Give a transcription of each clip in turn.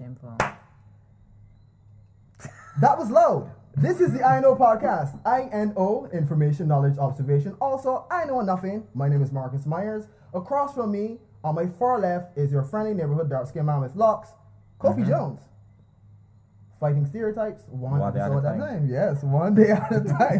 Shameful. That was loud. This is the I Know Podcast. I-N-O, information, knowledge, observation. Also, I know nothing. My name is Marcus Myers. Across from me, on my far left, is your friendly neighborhood dark-skinned man with locks, Kofi Jones. Fighting stereotypes, one episode at a time. Yes, one day at a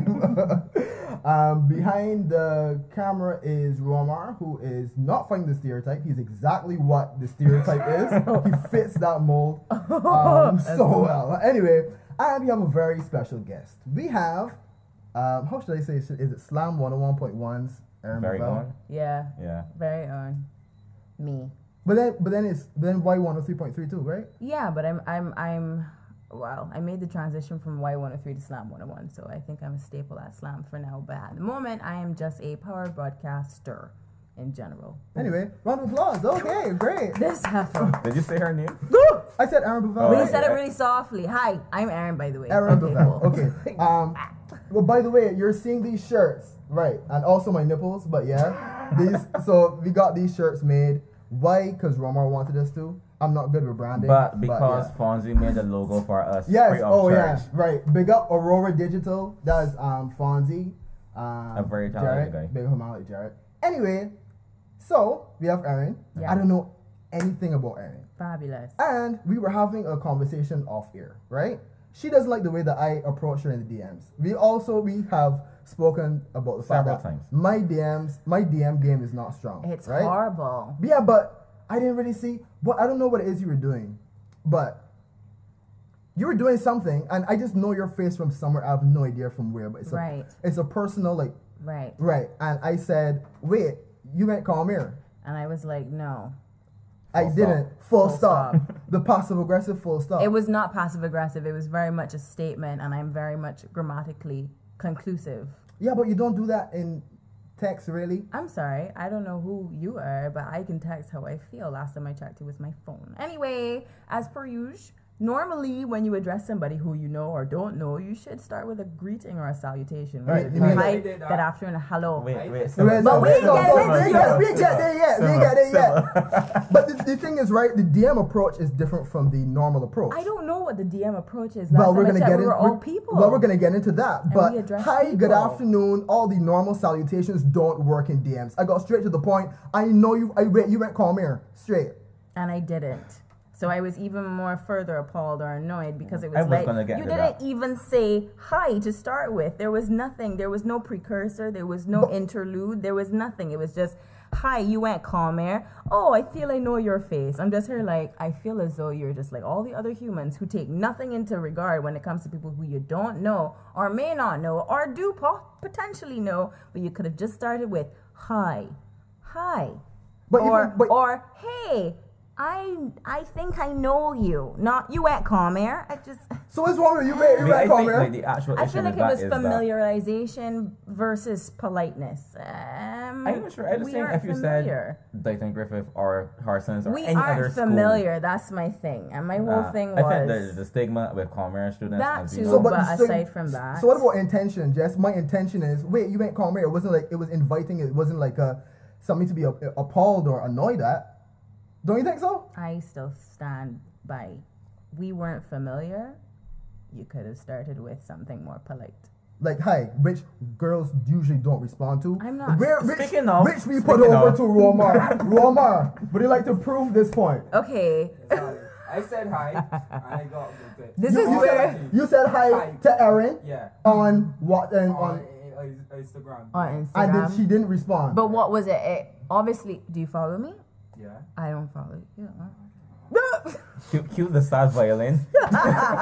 time. Behind the camera is Romar, who is not fighting the stereotype. He's exactly what the stereotype is. He fits that mold so well. Anyway, and we have a very special guest. We have, how should I say, is it Slam 101.1's Aaron Very Bavell? on. Yeah. Yeah. Very on. Me. But then Y103.3 too, right? Yeah, but well, I made the transition from Y103 to Slam 101, so I think I'm a staple at Slam for now. But at the moment, I am just a power broadcaster in general. Anyway, round of applause. Okay, great. This heifer. Did you say her name? I said Aaron Bavell. But you said it really softly. Hi, I'm Aaron, by the way. Aaron Bavell. Cool. Okay. Well, by the way, you're seeing these shirts, right? And also my nipples, but yeah. So we got these shirts made. Why? Because Romar wanted us to. I'm not good with branding. But because Fonzie made the logo for us. Yes. Free of charge. Yeah. Right. Big up Aurora Digital. That's Fonzie. A very talented guy. Big up Jared. Jarrett. Anyway, so we have Aaron. Yeah. I don't know anything about Aaron. Fabulous. And we were having a conversation off air, right? She doesn't like the way that I approach her in the DMs. We have spoken about the fact Several that times. my DM game is not strong. It's right? horrible. Yeah, but I didn't really see. But I don't know what it is you were doing, but you were doing something, and I just know your face from somewhere. I have no idea from where, but it's a personal Right. And I said, wait, you meant come here. And I was like, no. I didn't. Full stop. The passive aggressive full stop. It was not passive aggressive. It was very much a statement, and I'm very much grammatically conclusive. Yeah, but you don't do that in text, really. I'm sorry. I don't know who you are, but I can text how I feel. Last time I checked, it was my phone. Anyway, as per usual, normally when you address somebody who you know or don't know, you should start with a greeting or a salutation. Right. Hi, good afternoon, hello. Wait. But we ain't get there yet. We ain't get there yet. But the thing is, right, the DM approach is different from the normal approach. I don't know what the DM approach is. Well, we're gonna we're all people. Well, we're gonna get into that. And But we address hi, people. good afternoon. All the normal salutations don't work in DMs. I got straight to the point. I know you. You went call me here straight. And I didn't. So I was even more further appalled or annoyed because it was you didn't even say hi to start with. There was nothing. There was no precursor. There was no interlude. There was nothing. It was just, hi, you went calm here. Oh, I feel I know your face. I'm just here like, I feel as though you're just like all the other humans who take nothing into regard when it comes to people who you don't know or may not know or do potentially know. But you could have just started with, hi. Or hey, I think I know you. Not you went calm here. So what's wrong with you? Went calm here. The actual I issue feel like with it was that is familiarization versus politeness. I'm not sure. I just think if you said Dyson Griffith or Harsons or any other school. We aren't familiar. That's my thing. And my whole thing was... I think there's the stigma with Commerce students. That too, but aside from that... So what about intention, Jess? My intention is, wait, you went calm here. It wasn't like it was inviting. It wasn't like something to be appalled or annoyed at. Don't you think so? I still stand by. We weren't familiar. You could have started with something more polite. Like, hi, which girls usually don't respond to. I'm not. Which we put over to Romar. Romar, would you like to prove this point? Okay. I said hi, and I got good. This is where you said hi to Erin. Yeah. On what? On Instagram. On Instagram. And then she didn't respond. But what was it? Obviously, do you follow me? Yeah. I don't follow you. Cue the sad violin. But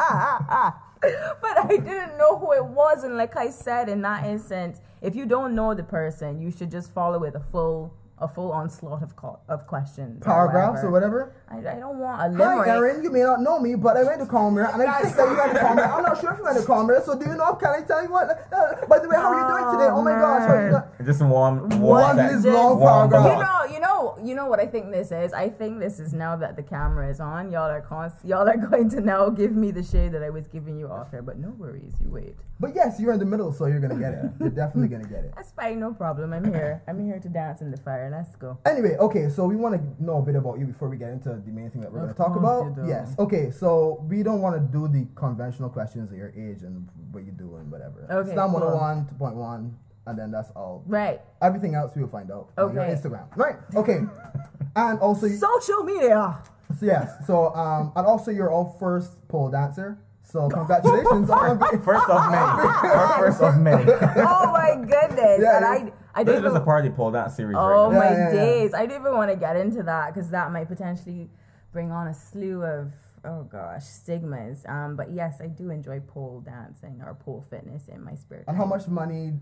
I didn't know who it was, and like I said in that instance, if you don't know the person, you should just follow with a full onslaught of questions. Paragraphs or whatever. I don't want a limerick. Hi, Aaron. You may not know me, but I went to Commerce, and I think that you went to Commerce. I'm not sure if you went to Commerce, so do you know? Can I tell you what? By the way, how are you doing today? Oh my gosh, how are you doing? Just one this long paragraph. You know You know what I think this is? I think this is now that the camera is on, y'all are going to now give me the shade that I was giving you off here, but no worries, you wait. But yes, you're in the middle, so you're gonna get it. You're definitely gonna get it. That's fine, no problem. I'm here. I'm here to dance in the fire. Let's go. Anyway, okay, so we want to know a bit about you before we get into the main thing that we're gonna talk about. Yes. Okay, so we don't want to do the conventional questions of your age and what you do and whatever. Okay. Slam 101, 2.1. And then that's all. Right. Everything else we'll find out on your Instagram. Right. Okay. And also social media. So yes. So and also you're our first pole dancer. So congratulations on being first of many. First of many. Oh my goodness. Yeah, and I this is a party pole dance series. Oh right now. My days. I didn't even want to get into that because that might potentially bring on a slew of stigmas. But yes, I do enjoy pole dancing or pole fitness in my spare time. And how much money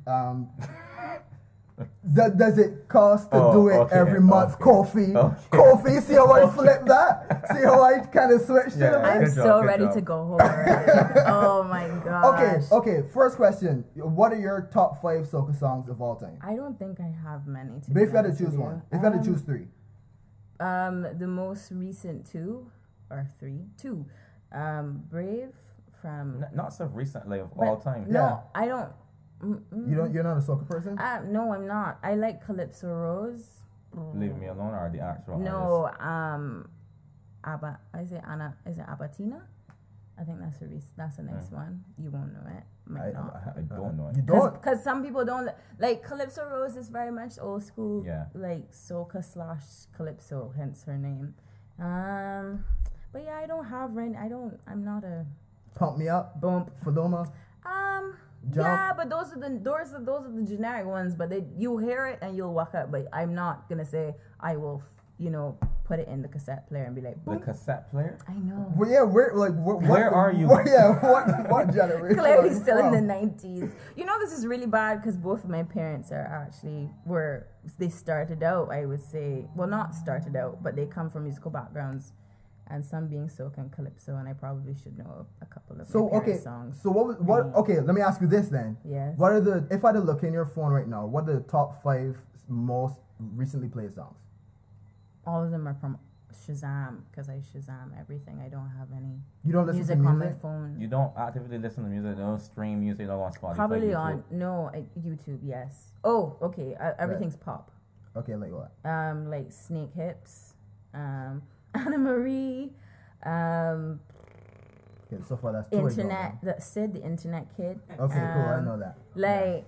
does it cost to do it every month? Kofi, Kofi, see how I flip that? See how I kind of switched it? I'm so ready to go home already. Oh my gosh. Okay. First question: what are your top 5 soca songs of all time? I don't think I have many. But if you had to choose one, if you had to choose 3, the most recent 2. Or 3, 2. Brave from not so recently of all time. No, I don't. You're not a soca person? No, I'm not. I like Calypso Rose. Leave Me Alone or the actual No, is it Abatina? I think that's the next one. You won't know it. I don't know it. You don't? Because some people don't like Calypso Rose is very much old school. Yeah. Like soca / Calypso, hence her name. But yeah, I don't have I'm not a Pump Me Up, Bump, Fadoma. Jump. Yeah, but those are the generic ones. But you hear it and you'll walk up. But I'm not gonna say I will, put it in the cassette player and be like, boom. The cassette player. I know. Well, yeah, where are you? What generation? Clearly still in the 90s. This is really bad because both of my parents they started out. I would say, well, not started out, but they come from musical backgrounds. And some being soca and calypso, and I probably should know a couple of songs. So what? Okay, let me ask you this then. Yes. What are if I had to look in your phone right now, what are the top 5 most recently played songs? All of them are from Shazam because I Shazam everything. I don't have any. You don't listen music to music on my phone. You don't actively listen to music. Don't stream music. Don't on Spotify. Probably on YouTube. Yes. Oh, okay. Everything's pop. Okay, like what? Like Snake Hips. Anna Marie, okay, so far that's 2 Internet, the Internet Kid. Okay, cool, I know that. Like,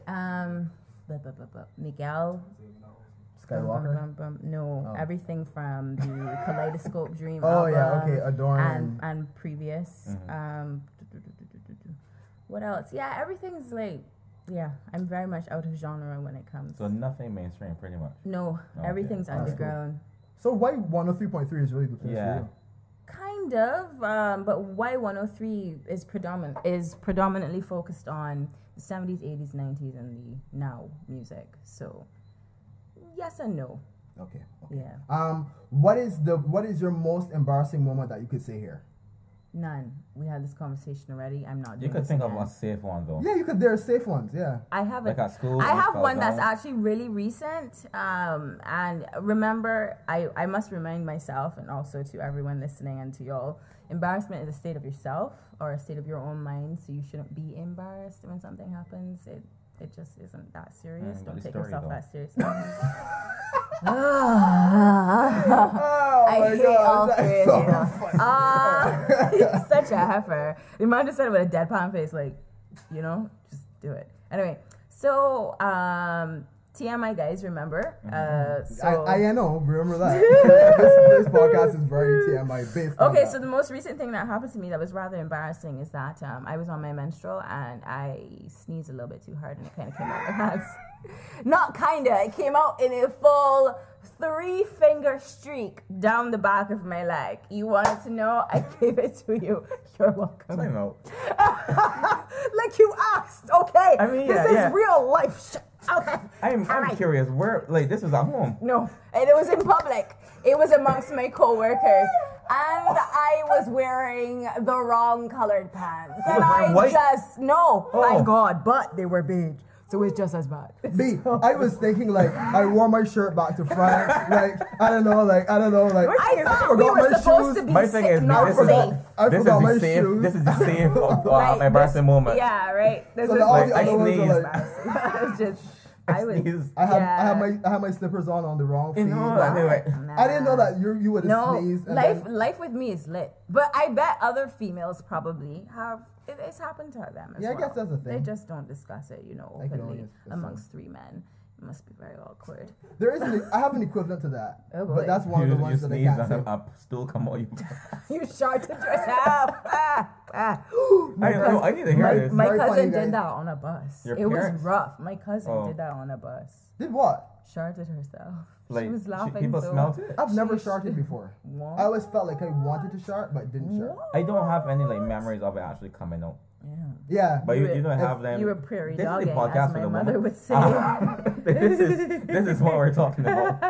Miguel. Skywalker? No, everything from the Kaleidoscope Dream album. Yeah, okay, Adorn. And previous. Mm-hmm. What else? Yeah, everything's like, I'm very much out of genre when it comes. So nothing mainstream, pretty much? No, everything's underground. Cool. So why 103.3 is really the place for you? Kind of, but why 103 is predominantly focused on the 70s, 80s, 90s, and the now music. So, yes and no. Okay. Yeah. What is your most embarrassing moment that you could say here? None. We had this conversation already. I'm not. You could think of a safe one though. Yeah, you could. There are safe ones. Yeah. I have like at school. I have one that's actually really recent. And remember, I must remind myself and also to everyone listening and to y'all, embarrassment is a state of yourself or a state of your own mind. So you shouldn't be embarrassed when something happens. It just isn't that serious. Don't take yourself that seriously. I hate all three of you. You're such a heifer. The man just said it with a deadpan face, like, just do it. Anyway, so TMI guys, remember? I know, remember that. this podcast is very TMI based. Okay, so the most recent thing that happened to me that was rather embarrassing is that I was on my menstrual and I sneezed a little bit too hard and it kind of came out of my hands. Not kinda, it came out in a full 3-finger streak down the back of my leg. You wanted to know? I gave it to you. You're welcome. I know. Like you asked, okay? I mean, this is real life shit. Okay. I'm curious. Where? Like, this was at home? No, and it was in public. It was amongst my co-workers. And I was wearing the wrong colored pants. And white? thank God, but they were beige. So it's just as bad. B, I was thinking like I wore my shirt back to front. Like I don't know. Like I thought we were supposed to be my thing is not safe. I forgot my shoes. This is the safe embarrassing moment. Yeah, right. This So is all the I other ones sneezed. are like, it's just I had my slippers on the wrong feet. Anyway. I didn't know that you would have sneezed. Life with me is lit. But I bet other females probably have. It's happened to them as well. I guess that's the thing. They just don't discuss it, openly amongst three men. It must be very awkward. There is I have an equivalent to that. Oh boy. But that's one of the ones that I can't say. A stool come on you. You sharted yourself. I need to hear this. My cousin did that on a bus. Your it parents? was rough. My cousin did that on a bus. Did what? Sharted herself. Like, she was laughing. People smelled it. I've never sharted before. What? I always felt like I wanted to shart, but didn't shart. I don't have any memories of it actually coming out. Yeah. But you don't have them. You were prairie This is dogging, the podcast as for my the mother woman. would say. This is what we're talking about.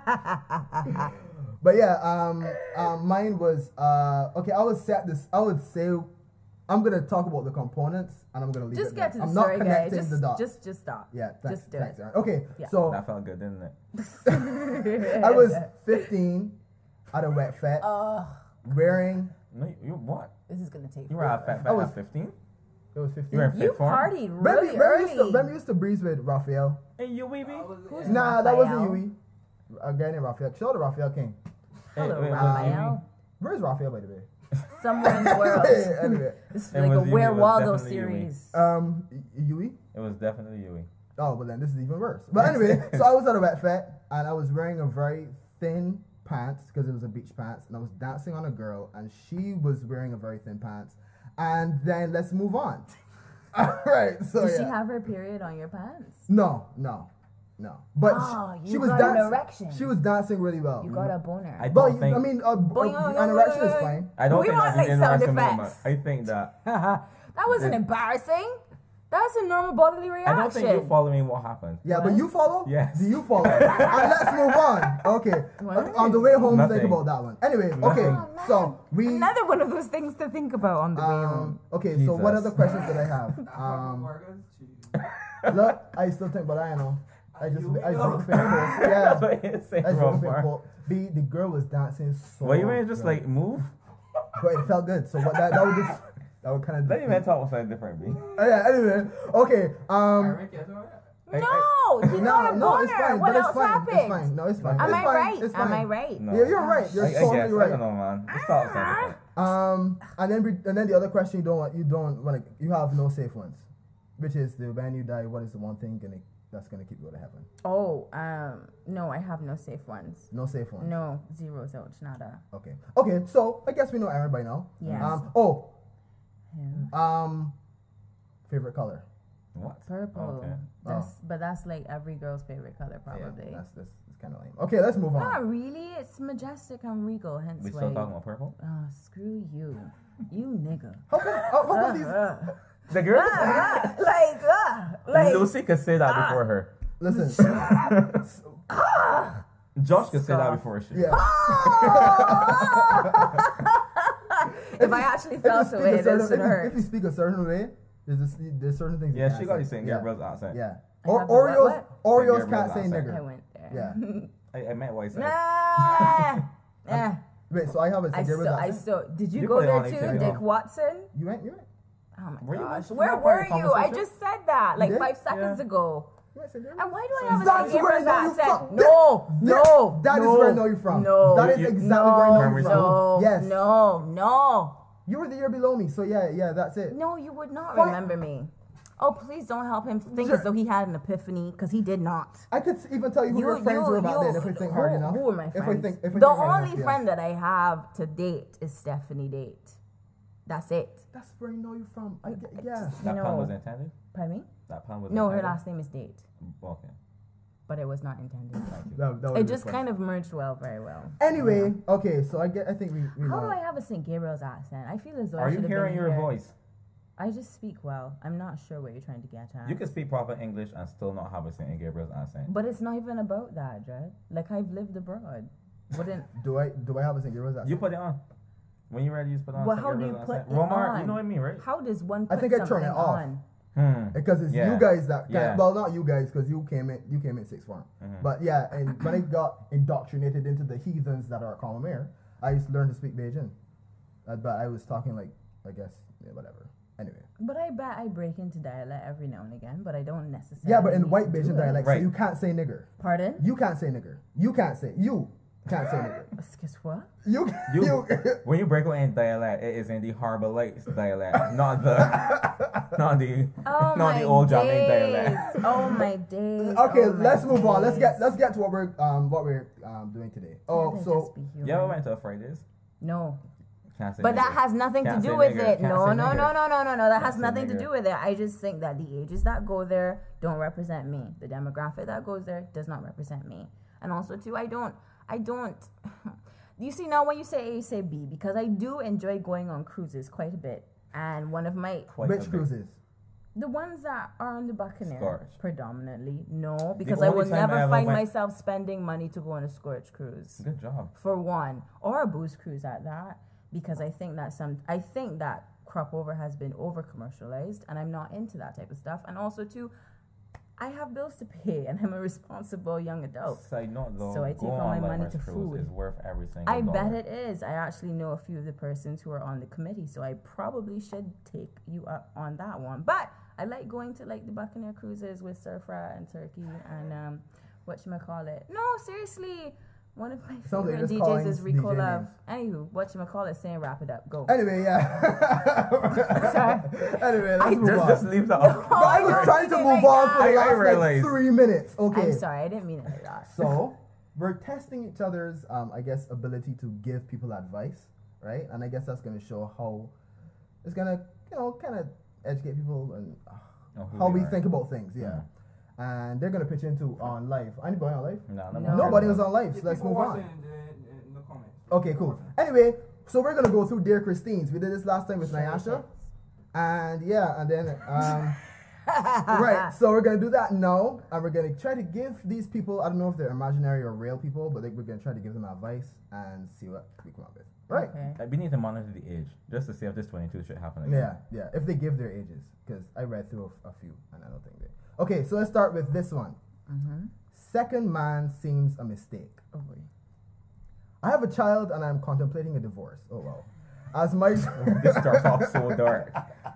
But yeah, mine was okay. I would say I'm gonna talk about the components and I'm gonna leave Just it get there. to I'm the not story, connecting guys. the dots. Just stop. Yeah, thanks, Just do thanks, it. Aaron. Okay, Yeah. so That felt good, didn't it? I was 15 at a wet fete wearing. No, you what? This is gonna take. You were at I was 15? It was 15. You were in You fifth form? partied really early. Remy used to breeze with Raphael. Hey, you baby. Nah, that wasn't Yui. A guy named Raphael. Shout out to Raphael King. Hello, wait, Raphael. Where's Raphael, by the way? Somewhere in the world. Anyway, It's It like a was Yui, Where it was Waldo definitely Yui. series. Yui? It was definitely you. Oh, but then this is even worse. But anyway, so I was at a wet fete and I was wearing a very thin pants because it was a beach pants, and I was dancing on a girl and she was wearing a very thin pants. And then let's move on. All right. So Did she have her period on your pants? No. But you she was got an dancing. erection. She was dancing really well. You got a boner. I But don't think. I mean, an erection is fine. I don't We think want, that's like, an sound interaction moment. effects. I think that. That wasn't embarrassing. That's a normal bodily reaction. I don't think you're following what happened. Yeah, What? but you follow? Yes. Do you follow? And let's move on. Okay. What? On the way home, Nothing. think about that one. Anyway, okay. Nothing. So we. Another one of those things to think about on the way home. Okay, so what Jesus. other questions did I have? Look, I still think, but I know. I just think pimples. Yeah. That's what you say, I just Rob, think pimples. B, the girl was dancing so. Well, you mean just good. like move? But it felt good. So what that would just that would kind of. Let me man talk with something different, B. Yeah. Anyway, okay. No, he got a No, boner. it's fine. What but it's else fine. happened? It's fine. No, it's fine. Am it's I fine. right? It's Am fine. I right? No. Yeah, you're right. You're I totally guess. right. I don't know, man. Let's talk something different. And then the other question you don't want to you have no safe ones, which is when you die, what is the one thing that's gonna keep you out of heaven? Oh, no, I have no safe ones. No safe ones. No, zero, zilch, nada. Okay. So I guess we know Aaron by now. Yes. Favorite color. What? Purple. Okay. That's like every girl's favorite color, probably. Yeah, that's kind of lame. Okay, let's move on. Not really. It's majestic and regal. Hence We why. still talking about purple? Oh, screw you, you nigga. How come these? The girl? like Lucy could say that before her. Listen. Josh could say that before she. Yeah. if I actually felt the way, this would hurt. If you speak a certain way, there's certain things. Yeah, she got you saying Gabriel's accent. Yeah. I have the Oreos Gabriel's can't say accent. I nigger. went there. Yeah. I meant what I said. Nah. Wait, so I have a I saw. Did you You go put it there on too, TikTok. Dick Watson? You went. Oh my Were you gosh. not Where part were of the you? I conversation? just said that like You did? 5 seconds ago. And why do I have That's a St. where I Gabriel's know you accent? from. No. That is where I know you from. No. That is exactly where I know you from. No. Yes. No. You were the year below me, so yeah, that's it. No, you would not What? remember me. Oh, please don't help him think as though he had an epiphany, because he did not. I could even tell you who your friends were back then if we think hard enough. Who are my friends? If we the think hard only enough, friend that I have to date is Stephanie Date. That's it. That's where I know you from. Yeah. That No. pun was intended? Pardon me? That pun was No, her intended? last name is Date, Okay. but it was not intended. That It just kind of merged very well. Anyway, okay, so I think we How know. do I have a St. Gabriel's accent? I feel as though I Are should you have hearing been your here. voice? I just speak well. I'm not sure what you're trying to get at. You can speak proper English and still not have a St. Gabriel's accent. But it's not even about that, Dred. Like, I've lived abroad. Wouldn't. Do I have a St. Gabriel's accent? You put it on. When you're ready, you just put on Well, St. how do you Gabriel's put accent. it Romar, on? you know what I mean, right? How does one I put think I turn something it off. on? Because it's you guys that well, not you guys, because you came in sixth form. But yeah, and when I got indoctrinated into the heathens that are at Colomere, I used to learn to speak Bajan. But I was talking like, I guess, whatever. Anyway. But I bet I break into dialect every now and again, but I don't necessarily. Yeah, but in white Bajan dialect, so you can't say nigger. Pardon? You can't say nigger. You can't say nigger. Excuse what? You when you break away in dialect, it is in the Harbor Lakes dialect, not the old Jamaican dialect. Oh my days. Okay, let's move on. Let's get to what we're doing today. Oh, so you ever went to a Fridays? No. But that has nothing to do with it. No. That has nothing to do with it. I just think that the ages that go there don't represent me. The demographic that goes there does not represent me. And also, too, I don't. You see, now when you say A, you say B, because I do enjoy going on cruises quite a bit. And one of my... Which cruises? The ones that are on the Buccaneer. Scorch. Predominantly. No, because I will never find myself spending money to go on a Scorch cruise. Good job. For one. Or a booze cruise at that. Because I think that crop over has been over commercialized, and I'm not into that type of stuff. And also, too, I have bills to pay, and I'm a responsible young adult. So I take all my money to food. Is worth every single I dollar. bet it is. I actually know a few of the persons who are on the committee, so I probably should take you up on that one. But I like going to like the Buccaneer cruises with Surfra and Turkey and whatchamacallit. No, seriously. One of my favorite DJs is Rico Love. Anywho, whatchamacallit, saying wrap it up. Go. Anyway, yeah. Sorry. Anyway, let's move on. Just leave that off. But I was trying to move on for the last 3 minutes. Okay. I'm sorry, I didn't mean it like that. So, we're testing each other's, I guess, ability to give people advice, right? And I guess that's going to show how it's going to, kind of educate people and how we think about things, yeah. And they're going to pitch into on live. Anybody on live? No. Nobody was on live, so let's move on. In the comments. Okay, cool. Anyway, so we're going to go through Dear Christines. We did this last time with Nyasha. And then, right, so we're going to do that now. And we're going to try to give these people, I don't know if they're imaginary or real people, but we're going to try to give them advice and see what we come up with. Right. Okay. We need to monitor the age, just to see if this 22 should happen again. Yeah, if they give their ages. Because I read through a few, and I don't think they... Okay, so let's start with this one. Second man seems a mistake. Oh boy. I have a child and I'm contemplating a divorce. Oh wow. As my This starts off so dark.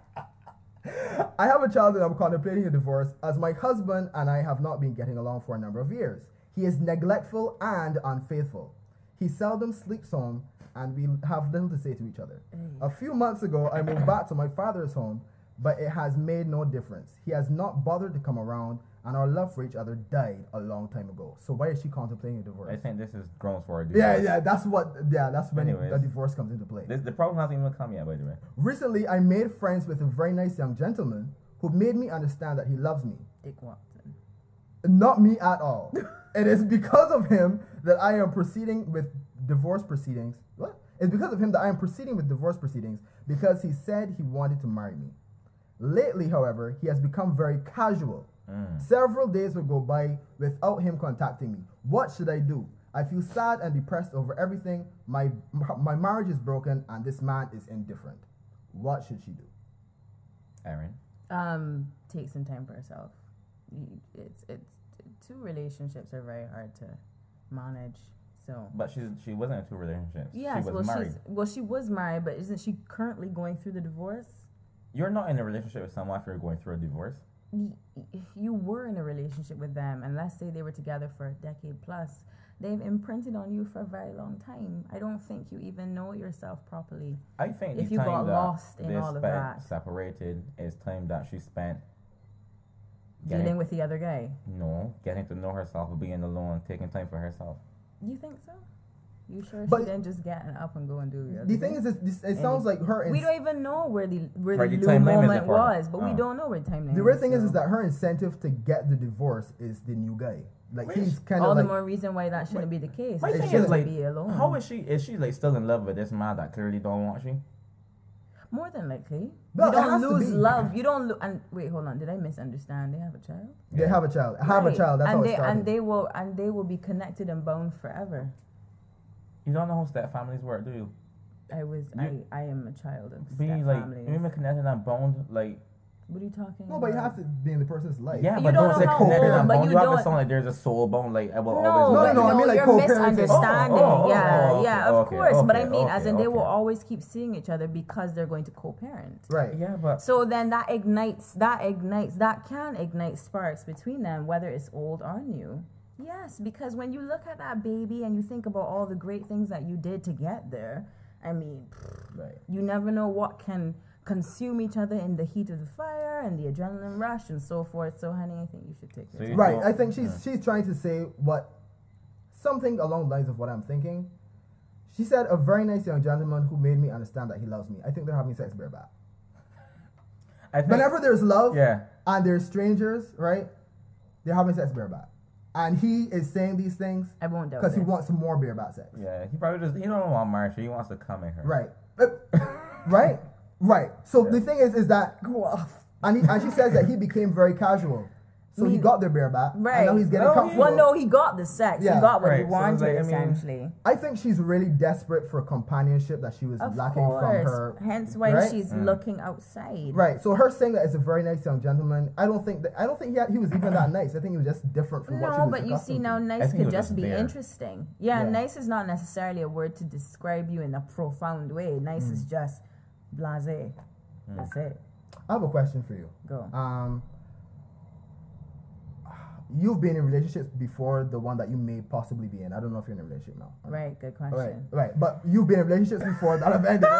I have a child and I'm contemplating a divorce as my husband and I have not been getting along for a number of years. He is neglectful and unfaithful. He seldom sleeps home and we have little to say to each other. A few months ago, I moved back to my father's home, but it has made no difference. He has not bothered to come around, and our love for each other died a long time ago. So why is she contemplating a divorce? I think this is grounds for a divorce. That's when the divorce comes into play. The problem hasn't even come yet, by the way. Recently, I made friends with a very nice young gentleman who made me understand that he loves me. Dick Watson. Not me at all. It is because of him that I am proceeding with divorce proceedings. What? It's because of him that I am proceeding with divorce proceedings because he said he wanted to marry me. Lately, however, he has become very casual. Several days will go by without him contacting me. What should I do? I feel sad and depressed over everything. My marriage is broken and this man is indifferent. What should she do? Aaron? Take some time for herself. It's two relationships are very hard to manage. So, but she wasn't in two relationships. Yes, she was married. She was married, but isn't she currently going through the divorce? You're not in a relationship with someone if you're going through a divorce. You were in a relationship with them, and let's say they were together for a decade plus. They've imprinted on you for a very long time. I don't think you even know yourself properly. I think if you got lost in all of that, separated is time that she spent dealing with the other guy. No, getting to know herself, being alone, taking time for herself. You think so? You sure but she didn't just get up and go and do it? The thing is, it sounds like her... We don't even know where the moment was, but we don't know where the timeline is. The real thing is that her incentive to get the divorce is the new guy. Like, he's kind of all the more reason why that shouldn't be the case. My thing is, like, be alone. How is she? Is she, like, still in love with this man that clearly don't want you? More than likely. Well, you don't lose love. You don't and wait, hold on. Did I misunderstand? They have a child? They have a child. Have a child. That's how it started. And they will be connected and bound forever. You don't know how step families work, do you? I am a child of step families. You even connected and bound, like, What are you talking about? No, but you have to be in the person's life. Yeah, you but don't don't know say how connected old, on but bone. you You have don't- to sound like there's a soul bone. Like I will No, always. No, I mean like you're co-parenting. misunderstanding. Okay, Of course. But I mean, okay, as in they will okay. always keep seeing each other because they're going to co-parent. Right. Yeah, but So then that can ignite sparks between them, whether it's old or new. Yes, because when you look at that baby and you think about all the great things that you did to get there, I mean, Right. you never know what can consume each other in the heat of the fire and the adrenaline rush and so forth. So, honey, I think you should take your time. Right. I think she's trying to say something along the lines of what I'm thinking. She said, a very nice young gentleman who made me understand that he loves me. I think they're having sex bareback. Whenever there's love and there's strangers, right, they're having sex bareback. And he is saying these things I won't doubt because he wants some more bareback sex. yeah, he probably he don't want Marsha. He wants to come in her. Right. Right. So the thing is that Go off. and she says that he became very casual. So he got their bareback. Right. And now he's getting comfortable. Well, no, he got the sex. Yeah. He got what he Right, so wanted, like, I mean- essentially. I think she's really desperate for companionship that she was Of lacking course. from her. Hence why right? she's looking outside. Right. So her saying that it's a very nice young gentleman, I don't think he was even that nice. I think he was just different from what she No, was but you see accustomed now, to. nice think he could was just just be there. interesting. Yeah, Yeah. nice is not necessarily a word to describe you in a profound way. Nice is just blasé. That's it. I have a question for you. Go. You've been in relationships before the one that you may possibly be in. I don't know if you're in a relationship now. Right, good question. Right. But you've been in relationships before that have ended.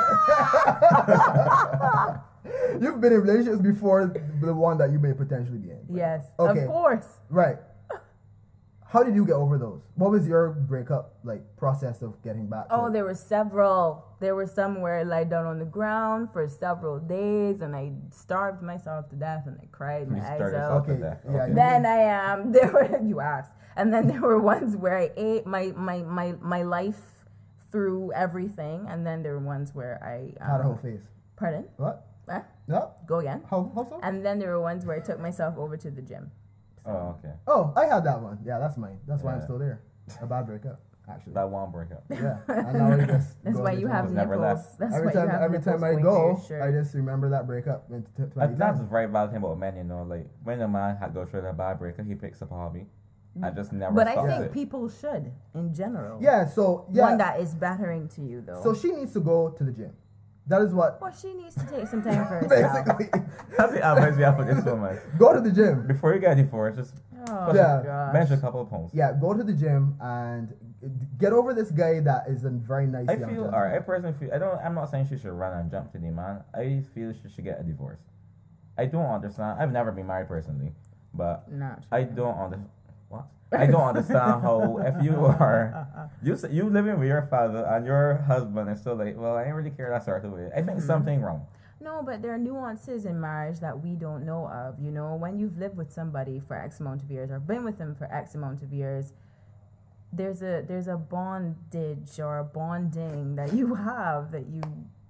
You've been in relationships before the one that you may potentially be in. Yes, Okay. of course. Right. How did you get over those? What was your breakup process of getting back? Oh, there were several. There were some where I lied down on the ground for several days and I starved myself to death and I cried my eyes out. Okay. Yeah. Then there were you asked, and then there were ones where I ate my life through everything, and then there were ones where I had a whole face. Pardon? What? Huh? No. Go again. How so? And then there were ones where I took myself over to the gym. Oh, okay. Oh, I had that one. Yeah, that's mine. That's why I'm Yeah. still there. A bad breakup, actually. That one breakup. Yeah. And now I just That's go why to you the have gym. never nipples. left. That's Every why you time, have every nipples time I going go, through your shirt. I just remember that breakup. That's a very valid thing about men, you know. Like when a man had go through that bad breakup, he picks up a hobby. I just never. But I stops think it. people should, in general. Yeah. So One that is bettering to you, though. So she needs to go to the gym. That is what. Well, she needs to take some time for herself. Basically, That's the advice we have for this woman. go to the gym. Before you get divorced, just Oh, Yeah. gosh. bench a couple of pounds. Yeah, go to the gym and get over this guy that is a very nice I young feel gentleman. alright. I personally feel I'm not saying she should run and jump to the man. I feel she should get a divorce. I don't understand. I've never been married personally, but Not I don't understand. What? I don't understand how if you are you living with your father and your husband is still like, well, I ain't really care that sort of way. I think something wrong. No, but there are nuances in marriage that we don't know of. You know, when you've lived with somebody for X amount of years or been with them for X amount of years, there's a bondage or a bonding that you have that you.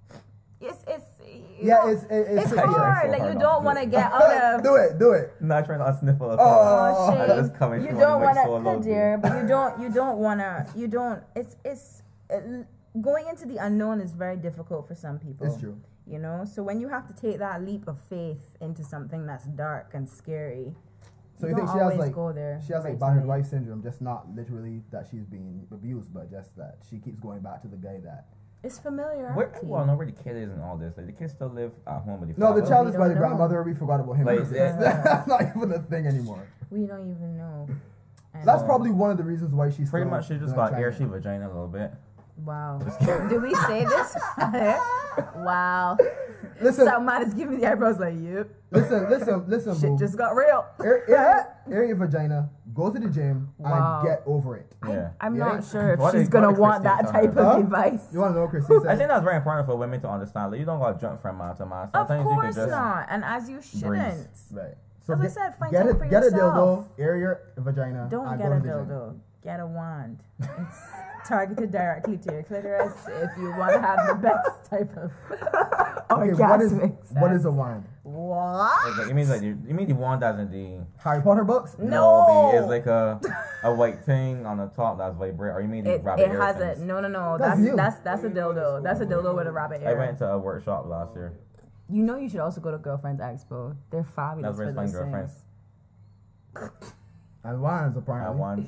It's hard. Like you don't want to get out of. Do it. Not trying to sniffle at Oh, all. shame. I just coming You through don't and want so to, low dear, but you don't want to. It's going into the unknown is very difficult for some people. It's true. You know, so when you have to take that leap of faith into something that's dark and scary, So you think don't she has always like go there she has right like battered away. wife syndrome, just not literally that she's being abused, but just that she keeps going back to the guy that. It's familiar. Well, no, where the kid is and all this. Like the kids still live at home with the No, father. the child We is by don't the know. grandmother. We forgot about him. Like, That's not even a thing anymore. We don't even know. That's probably one of the reasons why she's Pretty still much she just doing got air China. she vagina a little bit. Wow. Do we say this? Wow. Listen, Some man is giving the eyebrows like, yep. listen, Shit boo. just got real. Air your vagina, go to the gym, Wow. and get over it. Yeah. I'm Yeah. not sure if What she's is- gonna what is want Christine that talking type about? of advice. You want to know, Christine I said? think that's very important for women to understand. Like you don't gotta jump from man to man. Of Sometimes you can course just not, and as you shouldn't. Right. As I said, find get time it, for get a yourself. dildo, air your vagina, Don't and get go a to the gym. dildo. Get a wand. It's targeted directly to your clitoris if you want to have the best type of Okay, orgasmic what is sex. a wand? What? It's like, you mean the wand as in the Harry Potter books? No. it's like a white thing on the top that's vibrate, or you mean the It rabbit ear has things? no. That's you. That's a dildo. That's a dildo with a rabbit I ear. went to a workshop last year. You know, you should also go to Girlfriends Expo. They're fabulous for those girlfriends. And ones, apparently. One.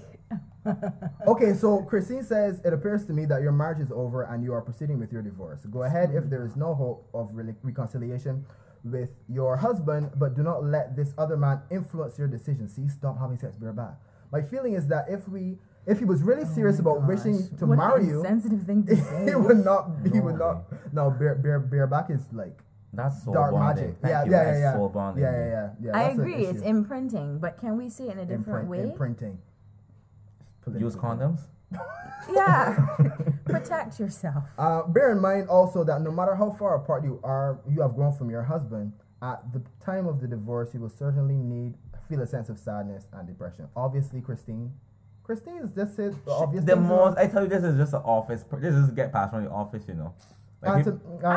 Okay, so Christine says, it appears to me that your marriage is over and you are proceeding with your divorce. Go ahead if there is no hope of reconciliation with your husband, but do not let this other man influence your decision. See, stop having sex bareback. My feeling is that if he was really serious about wishing to marry you, sensitive thing to say. He would not. No, bareback is like that's soul dark bonding. magic. Yeah. Soul bonding. Yeah. I agree. It's imprinting, but can we say it in a different way? Imprinting. Use condoms. Yeah. Protect yourself. Bear in mind also that no matter how far apart you have grown from your husband, at the time of the divorce, you will certainly feel a sense of sadness and depression. Obviously, Christine is just it. I tell you, this is just an office. This is get past from the office, you know. Like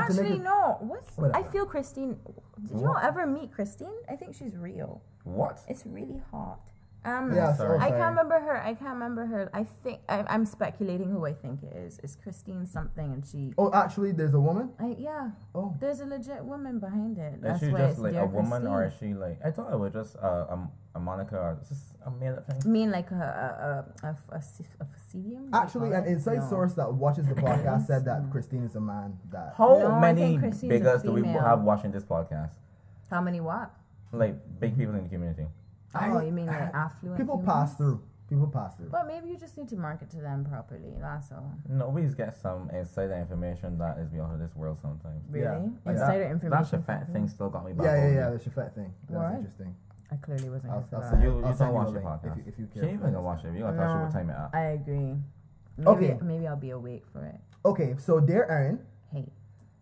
no. I feel Christine. Did y'all ever meet Christine? I think she's real. What? It's really hot. Yeah, I can't remember her. I think I'm speculating who I think it is. It's Christine something, and she. Oh, actually, there's a woman. Yeah. Oh. There's a legit woman behind it. That's is she why just it's like Dear a woman, Christine. or is she like? I thought it was just a moniker, or just a made-up thing. You mean like a facetium? Actually, an inside source that watches the podcast said that Christine is a man. How many biggers do we have watching this podcast? How many what? Like big people in the community. Oh, you mean like affluent? People pass through. But maybe you just need to market to them properly. That's all. Nobody's get some insider information that is beyond of this world sometimes. Really? Yeah. Insider information. That Shafat thing still got me back. Yeah. The Shafat thing. That's interesting. I clearly wasn't. You don't watch your podcast. If you care. She ain't even gonna watch it. You gotta tell she what time it up. I agree. Maybe I'll be awake for it. Okay, so dear Erin. Hey.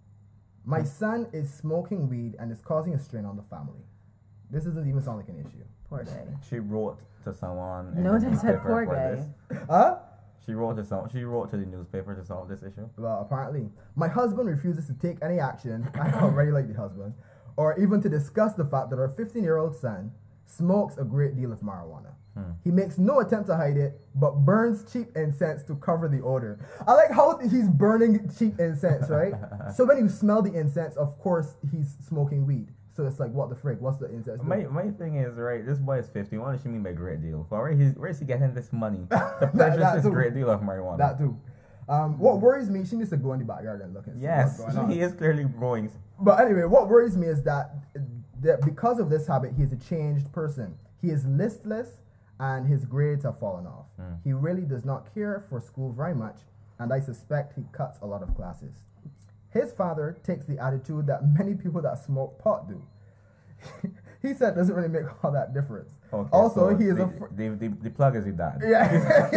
My son is smoking weed and is causing a strain on the family. This doesn't even sound like an issue. Poor guy. She wrote to someone. No, they said poor guy. Huh? She wrote to the newspaper to solve this issue. Well, apparently, my husband refuses to take any action. I already like the husband, or even to discuss the fact that our 15-year-old son smokes a great deal of marijuana. He makes no attempt to hide it, but burns cheap incense to cover the odor. I like how he's burning cheap incense, right? So when you smell the incense, of course, he's smoking weed. So it's like, what the frick? What's the incense? My thing is, right, this boy is 15. What does she mean by great deal? Where is he getting this money to purchase this great deal of marijuana? That too. What worries me, she needs to go in the backyard and look and see what's going on. He is clearly growing. But anyway, what worries me is that because of this habit, he is a changed person. He is listless and his grades have fallen off. He really does not care for school very much, and I suspect he cuts a lot of classes. His father takes the attitude that many people that smoke pot do. He said it doesn't really make all that difference. Okay, also, so he is the plug is his dad. Yeah.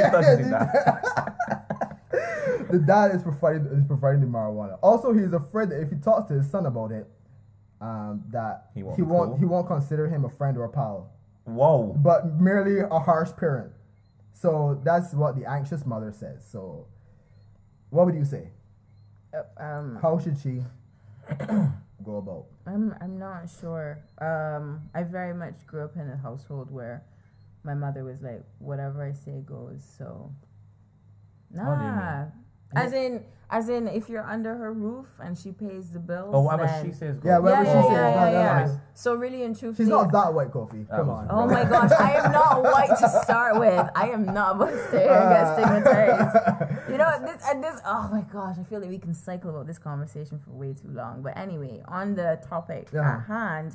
The dad is providing the marijuana. Also, he is afraid that if he talks to his son about it, that he won't consider him a friend or a pal. Whoa! But merely a harsh parent. So that's what the anxious mother says. So, what would you say? How should she go about? I'm not sure. I very much grew up in a household where my mother was like, whatever I say goes. So, nah. As in, if you're under her roof and she pays the bills. Oh, whatever she says goes. Yeah, whatever she says. Yeah. So really and truthfully, she's not that white, Kofi. Come on. Oh my gosh, I am not white to start with. I am not about to stay here and get stigmatized. You know, this. Oh my gosh, I feel like we can cycle about this conversation for way too long. But anyway, on the topic at hand,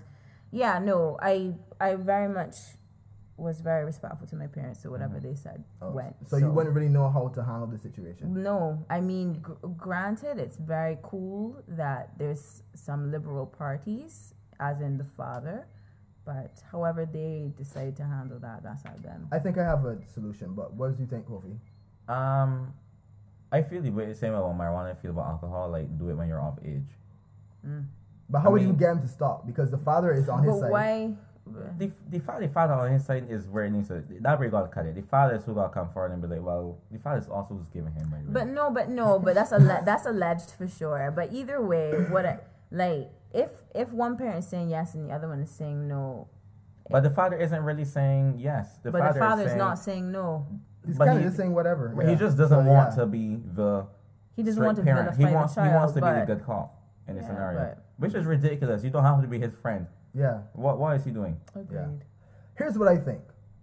I very much was very respectful to my parents, so whatever they said went. So you wouldn't really know how to handle the situation? No, I mean, granted, it's very cool that there's some liberal parties, as in the father, but however they decide to handle that, that's on them. I think I have a solution, but what do you think, Kofi? I feel the same way about marijuana. I feel about alcohol. Like, do it when you're of age. But how would you get him to stop? Because the father is on his side. But why? The father on his side is where it needs to. That way, God cut it. The father is who got to come forward and be like, well, the father is also who's giving him money. But that's that's alleged for sure. But either way, if one parent is saying yes and the other one is saying no. But the father isn't really saying yes. The father is not saying no. He's kind of just saying whatever. He just doesn't want to be the. He doesn't want to parent. He wants to be the good cop. in this scenario, which is ridiculous. You don't have to be his friend. Yeah. What is he doing? Agreed. Yeah. Here's what I think.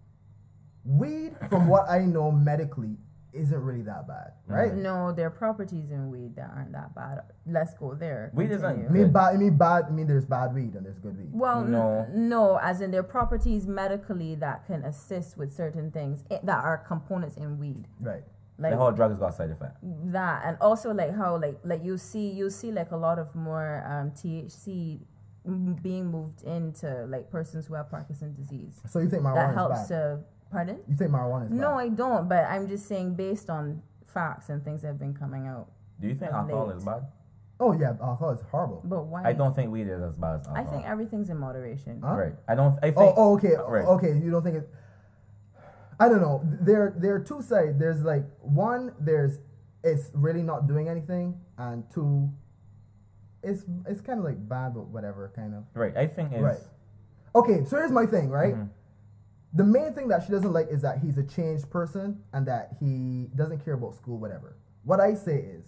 Weed, from what I know medically, isn't really that bad, right? No, there are properties in weed that aren't that bad. Let's go there. Weed isn't. I mean bad. I mean there's bad weed and there's good weed. Well, no, as in there are properties medically that can assist with certain things that are components in weed. Right. Like the whole drug has got side effect. That, and also like how like you see like a lot of more THC being moved into like persons who have Parkinson's disease. So you think marijuana that is helps bad? Pardon? You think marijuana is bad? No, I don't. But I'm just saying based on facts and things that have been coming out. Do you think alcohol is bad? Oh yeah, alcohol is horrible. But why? I don't think weed is as bad as alcohol. I think everything's in moderation. Huh? Right. I think. Oh, okay. Right. Okay, you don't think it? I don't know. There are two sides. There's like one. It's really not doing anything, and two, it's kind of like bad, but whatever, kind of. Right. I think it's right. Okay, so here's my thing, right? Mm-hmm. The main thing that she doesn't like is that he's a changed person and that he doesn't care about school, whatever. What I say is,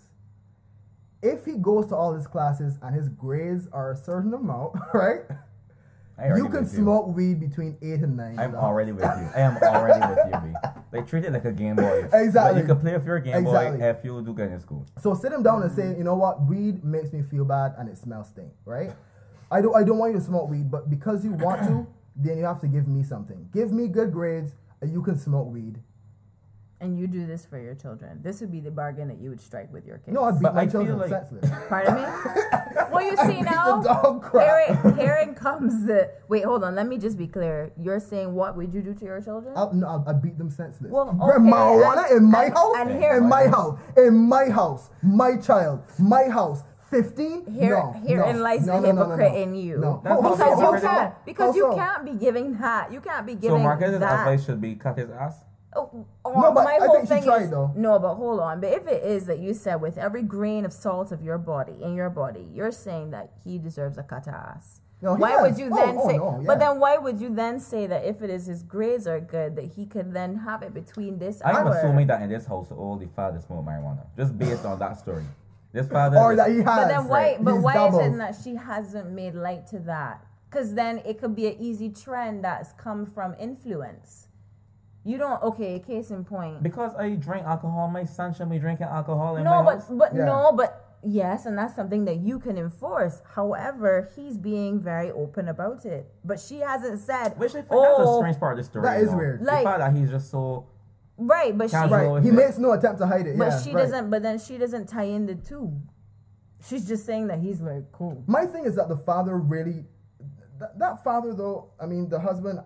if he goes to all his classes and his grades are a certain amount, right? You can smoke weed between 8 and 9. I'm already with you. I am already with you, B. They treat it like a Game Boy. Exactly. Like you can play with your Game Boy if you do good in school. So sit him down and say, you know what, weed makes me feel bad and it smells stink, right? I don't want you to smoke weed, but because you want to, then you have to give me something. Give me good grades and you can smoke weed. And you do this for your children. This would be the bargain that you would strike with your kids. No, I'd beat my children senseless. Pardon me? Well, you see now, here comes the... Wait, hold on. Let me just be clear. You're saying what would you do to your children? I'd beat them senseless. Well, okay, marijuana in my house? And here, in my house. My child. My house. 15? Herein lies the hypocrite in you. No. Because you can't be giving that. You can't be giving that. So Marcus's advice should be cut his ass? No, but I think she tried though. No, but hold on. But if it is that you said with every grain of salt of your body, you're saying that he deserves a cut ass. No, why would you then say? No, yeah. But then why would you then say that if it is his grades are good, that he could then have it between this hour? I'm assuming that in this household, the father smoked marijuana, just based on that story. This father, or that he has. But then why? Right. But why is it that she hasn't made light to that? Because then it could be an easy trend that's come from influence. You don't, okay, case in point. Because I drink alcohol, my son should be drinking alcohol in my house. But yes, and that's something that you can enforce. However, he's being very open about it. But she hasn't said, which I think that's the strange part of the story. That is weird. The fact that he's just so... Right, but he makes no attempt to hide it. But doesn't, but then she doesn't tie in the two. She's just saying that he's like, cool. My thing is that the father really... That father, though, I mean, the husband...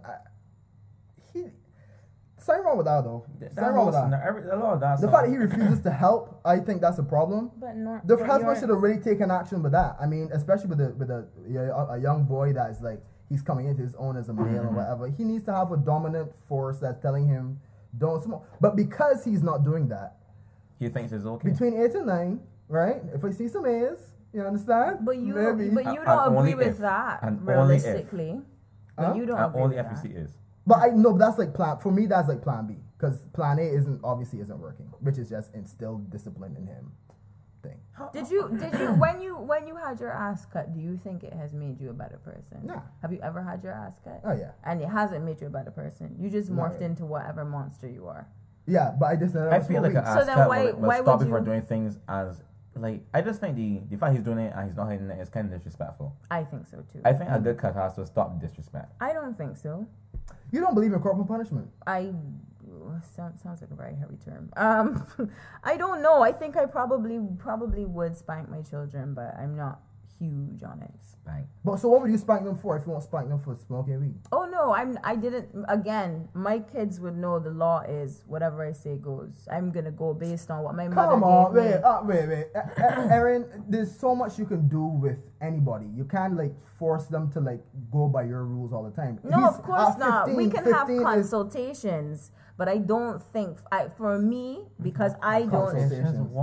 Something wrong with that though. Something wrong with that. The fact that he refuses to help, I think that's a problem. The husband should have really taken action with that. I mean, especially with a young boy that's like he's coming into his own as a male or whatever. He needs to have a dominant force that's telling him don't smoke. But because he's not doing that, he thinks it's okay. Between 8 and 9, right? If I see some A's, you understand? But you don't agree with that realistically. But you don't agree only with if you see is. But I know that's like for me that's like plan B, because plan A isn't working, which is just instilled discipline in him thing. Did you when you had your ass cut, do you think it has made you a better person? Yeah. Have you ever had your ass cut? Oh yeah. And it hasn't made you a better person. You just morphed into whatever monster you are. Yeah, but I feel like an ass cut will stop you from doing things as like I just think the fact he's doing it and he's not hiding it is kind of disrespectful. I think so too. I think a good cut has to stop disrespect. I don't think so. You don't believe in corporal punishment? Sounds like a very heavy term. I don't know. I think I probably would spank my children, but I'm not huge on it. Spank. But so what would you spank them for if you won't spank them for smoking weed? Oh no, I didn't. Again, my kids would know the law is whatever I say goes. I'm gonna go based on what my mother gave me. Wait. Erin, there's so much you can do with anybody. You can't like force them to like go by your rules all the time. No, of course not. We can have consultations, but I don't think for me because I don't. What?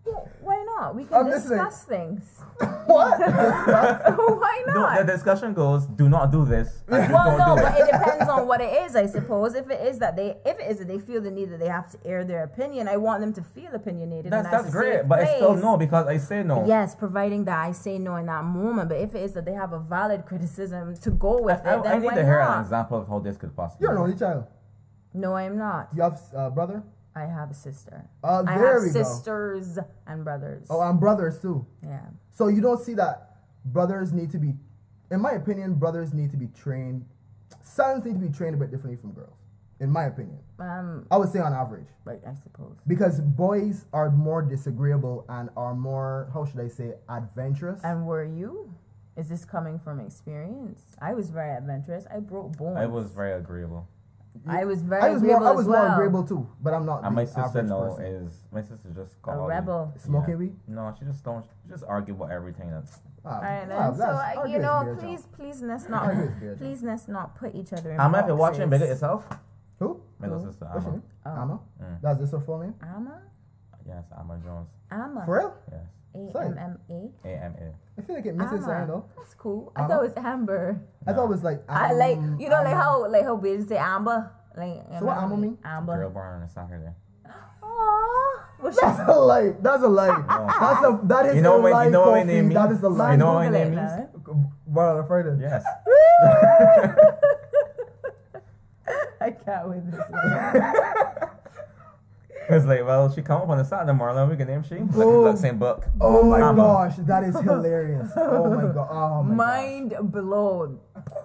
Well, why not? We can discuss things. What? Why not? The discussion goes, do not do this. Well, no, but it depends on what it is, I suppose. If it is that they feel the need that they have to air their opinion, I want them to feel opinionated. That's great, but I still no because I say no. Yes, providing that I say no in that moment. But if it is that they have a valid criticism to go with then I need to hear an example of how this could possibly. You're an only child. No, I'm not. You have a brother? I have a sister. I have sisters and brothers. Oh, and brothers too. Yeah. So you don't see that brothers need to be, in my opinion, brothers need to be trained. Sons need to be trained a bit differently from girls, in my opinion. I would say on average. Right, I suppose. Because boys are more disagreeable and are more, how should I say, adventurous. And were you? Is this coming from experience? I was very adventurous. I broke bones. I was very agreeable. I was very agreeable I was more agreeable too, but I'm not. And my sister my sister just a rebel. Smoking weed? No, she just argue about everything. That's Alright, so you know, please let's not put each other in Amma, boxes. if you're watching, big it yourself. Who? My little sister, Amma. Amma? That's this her full name? Amma? Yes, Amma Jones. Amma. For real? Yes. A-M-M-A? A-M-A. I feel like it misses her though. That's cool. I thought it was Amber. I thought it was like I like you know like how bitches say Amber. Like so what Amber mean? Amber. Girl born on a Saturday. Aww. That's a lie. That's a lie. That is you know a lie. You know what my name means? That is a lie. You know what my name means? Born on a Friday. Yes. I can't wait this. It's like, well, she come up on the Saturday morning, we can name she. Look, same book. Oh my gosh, that is hilarious. Oh my god. Oh my Mind blown.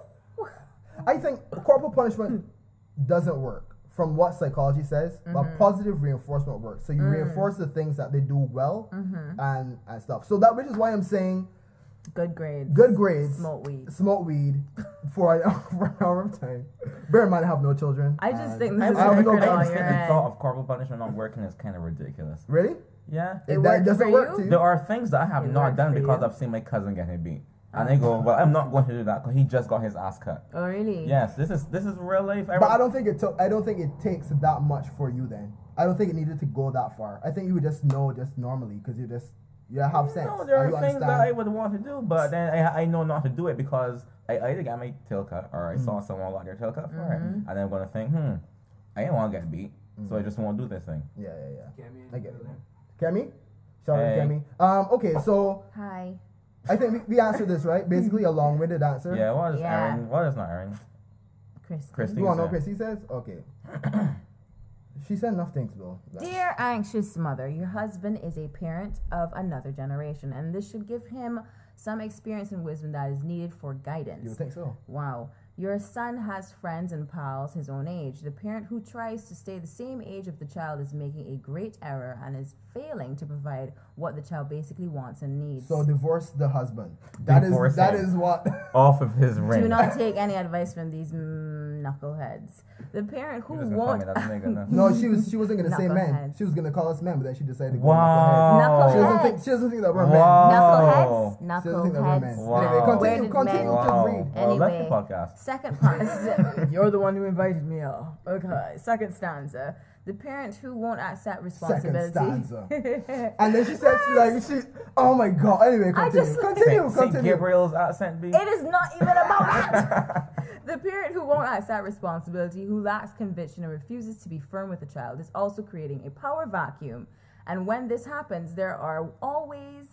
I think corporal punishment doesn't work from what psychology says, but positive reinforcement works. So you reinforce the things that they do well and stuff. So that which is why I'm saying good grades. Good grades. Smoke weed for an hour of time. Bear in mind, I have no children. I just think this is I hypocrite think on the your end. thought of corporal punishment not working is kind of ridiculous. Really? Yeah. That doesn't work to you? There are things that I have not done because I've seen my cousin getting beat. And they go, well, I'm not going to do that because he just got his ass cut. Oh, really? Yes, this is real life. But I don't think it takes that much for you then. I don't think it needed to go that far. I think you would just know just normally because you have sense. No, there are things that I would want to do, but then I know not to do it because I either got my tail cut or I saw someone got their tail cut for it. And then I'm going to think, I didn't want to get beat, so I just won't do this thing. Yeah. Kemi, I get it. Kemi? Shout out Kemi. Okay, so... Hi. I think we answered this, right? Basically a long-winded answer. Yeah, what is Aaron? What is not Aaron? Christy. You want to know what Christy says? Okay. She said enough things, though. Dear anxious mother, your husband is a parent of another generation, and this should give him some experience and wisdom that is needed for guidance. You would think so. Wow. Your son has friends and pals his own age. The parent who tries to stay the same age of the child is making a great error and is failing to provide what the child basically wants and needs. So divorce the husband. That is what... Off of his ring. Do not take any advice from these knuckleheads. The parent who won't... No, she wasn't going to say men. She was going to call us men, but then she decided to go knuckleheads. She doesn't think that we're men. Knuckleheads. She doesn't think that we're men. Wow. Anyway, continue to read. Anyway, podcast. Second part. You're the one who invited me up. Okay. Second stanza. The parent who won't accept responsibility. Second stanza. And then she said, oh my god. Anyway, continue. St. Gabriel's accent be? It is not even about that. The parent who won't accept responsibility, who lacks conviction and refuses to be firm with the child, is also creating a power vacuum. And when this happens, there are always